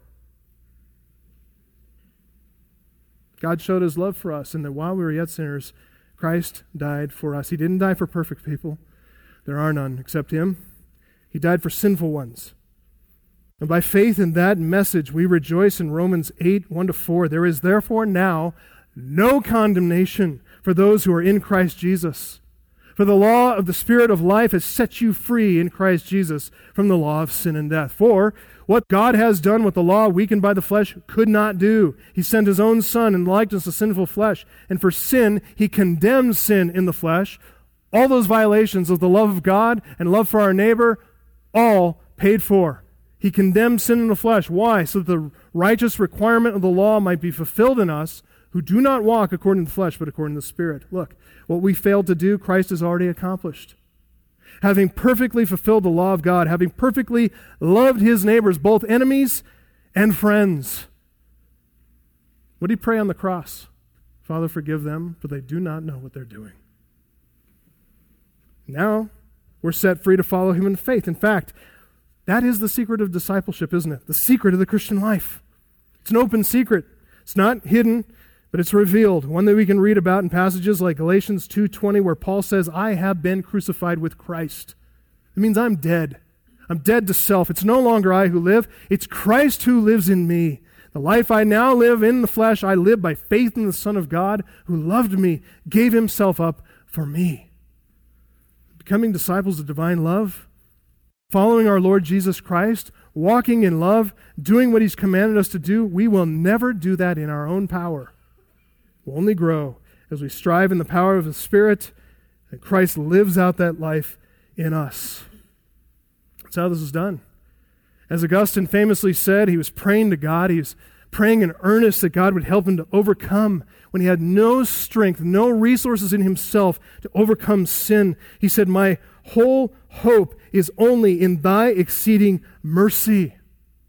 God showed His love for us, and that while we were yet sinners, Christ died for us. He didn't die for perfect people. There are none except Him. He died for sinful ones. And by faith in that message, we rejoice in Romans eight, one to four. There is therefore now no condemnation for those who are in Christ Jesus. For the law of the Spirit of life has set you free in Christ Jesus from the law of sin and death. For what God has done, what the law weakened by the flesh could not do, He sent His own Son in the likeness of sinful flesh. And for sin, He condemned sin in the flesh. All those violations of the love of God and love for our neighbor, all paid for. He condemned sin in the flesh. Why? So that the righteous requirement of the law might be fulfilled in us, who do not walk according to the flesh, but according to the Spirit. Look, what we failed to do, Christ has already accomplished. Having perfectly fulfilled the law of God, having perfectly loved His neighbors, both enemies and friends. What did He pray on the cross? Father, forgive them, for they do not know what they're doing. Now, we're set free to follow Him in faith. In fact, that is the secret of discipleship, isn't it? The secret of the Christian life. It's an open secret. It's not hidden, but it's revealed. One that we can read about in passages like Galatians two twenty, where Paul says, I have been crucified with Christ. It means I'm dead. I'm dead to self. It's no longer I who live. It's Christ who lives in me. The life I now live in the flesh, I live by faith in the Son of God who loved me, gave Himself up for me. Becoming disciples of divine love, following our Lord Jesus Christ, walking in love, doing what He's commanded us to do, we will never do that in our own power. We'll only grow as we strive in the power of the Spirit, and Christ lives out that life in us. That's how this is done. As Augustine famously said, he was praying to God. He was praying in earnest that God would help him to overcome when he had no strength, no resources in himself to overcome sin. He said, my whole hope is only in Thy exceeding mercy.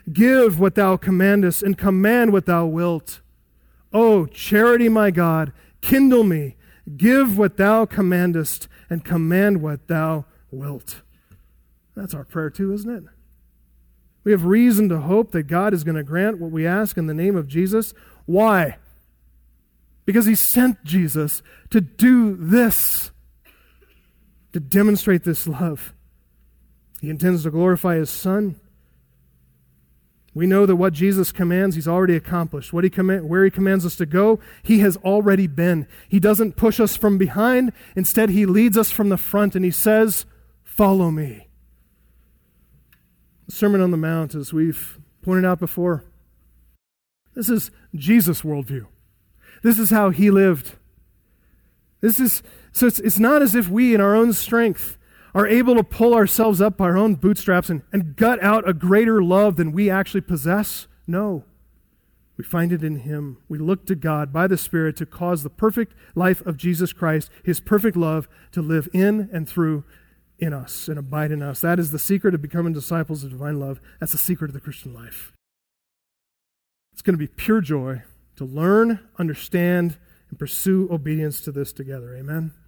give what thou commandest, and command what thou wilt. O charity, my God, kindle me, give what thou commandest, and command what thou wilt. That's our prayer too, isn't it? We have reason to hope that God is going to grant what we ask in the name of Jesus. Why? Because he sent Jesus to do this, to demonstrate this love. He intends to glorify his Son. We know that what Jesus commands, he's already accomplished. What he command, where he commands us to go, he has already been. He doesn't push us from behind. Instead, he leads us from the front, and he says, follow me. The Sermon on the Mount, as we've pointed out before, this is Jesus' worldview. This is how he lived. This is so it's, it's not as if we, in our own strength, are able to pull ourselves up by our own bootstraps and, and gut out a greater love than we actually possess. No. We find it in him. We look to God by the Spirit to cause the perfect life of Jesus Christ, his perfect love, to live in and through in us and abide in us. That is the secret of becoming disciples of divine love. That's the secret of the Christian life. It's going to be pure joy to learn, understand, and pursue obedience to this together. Amen.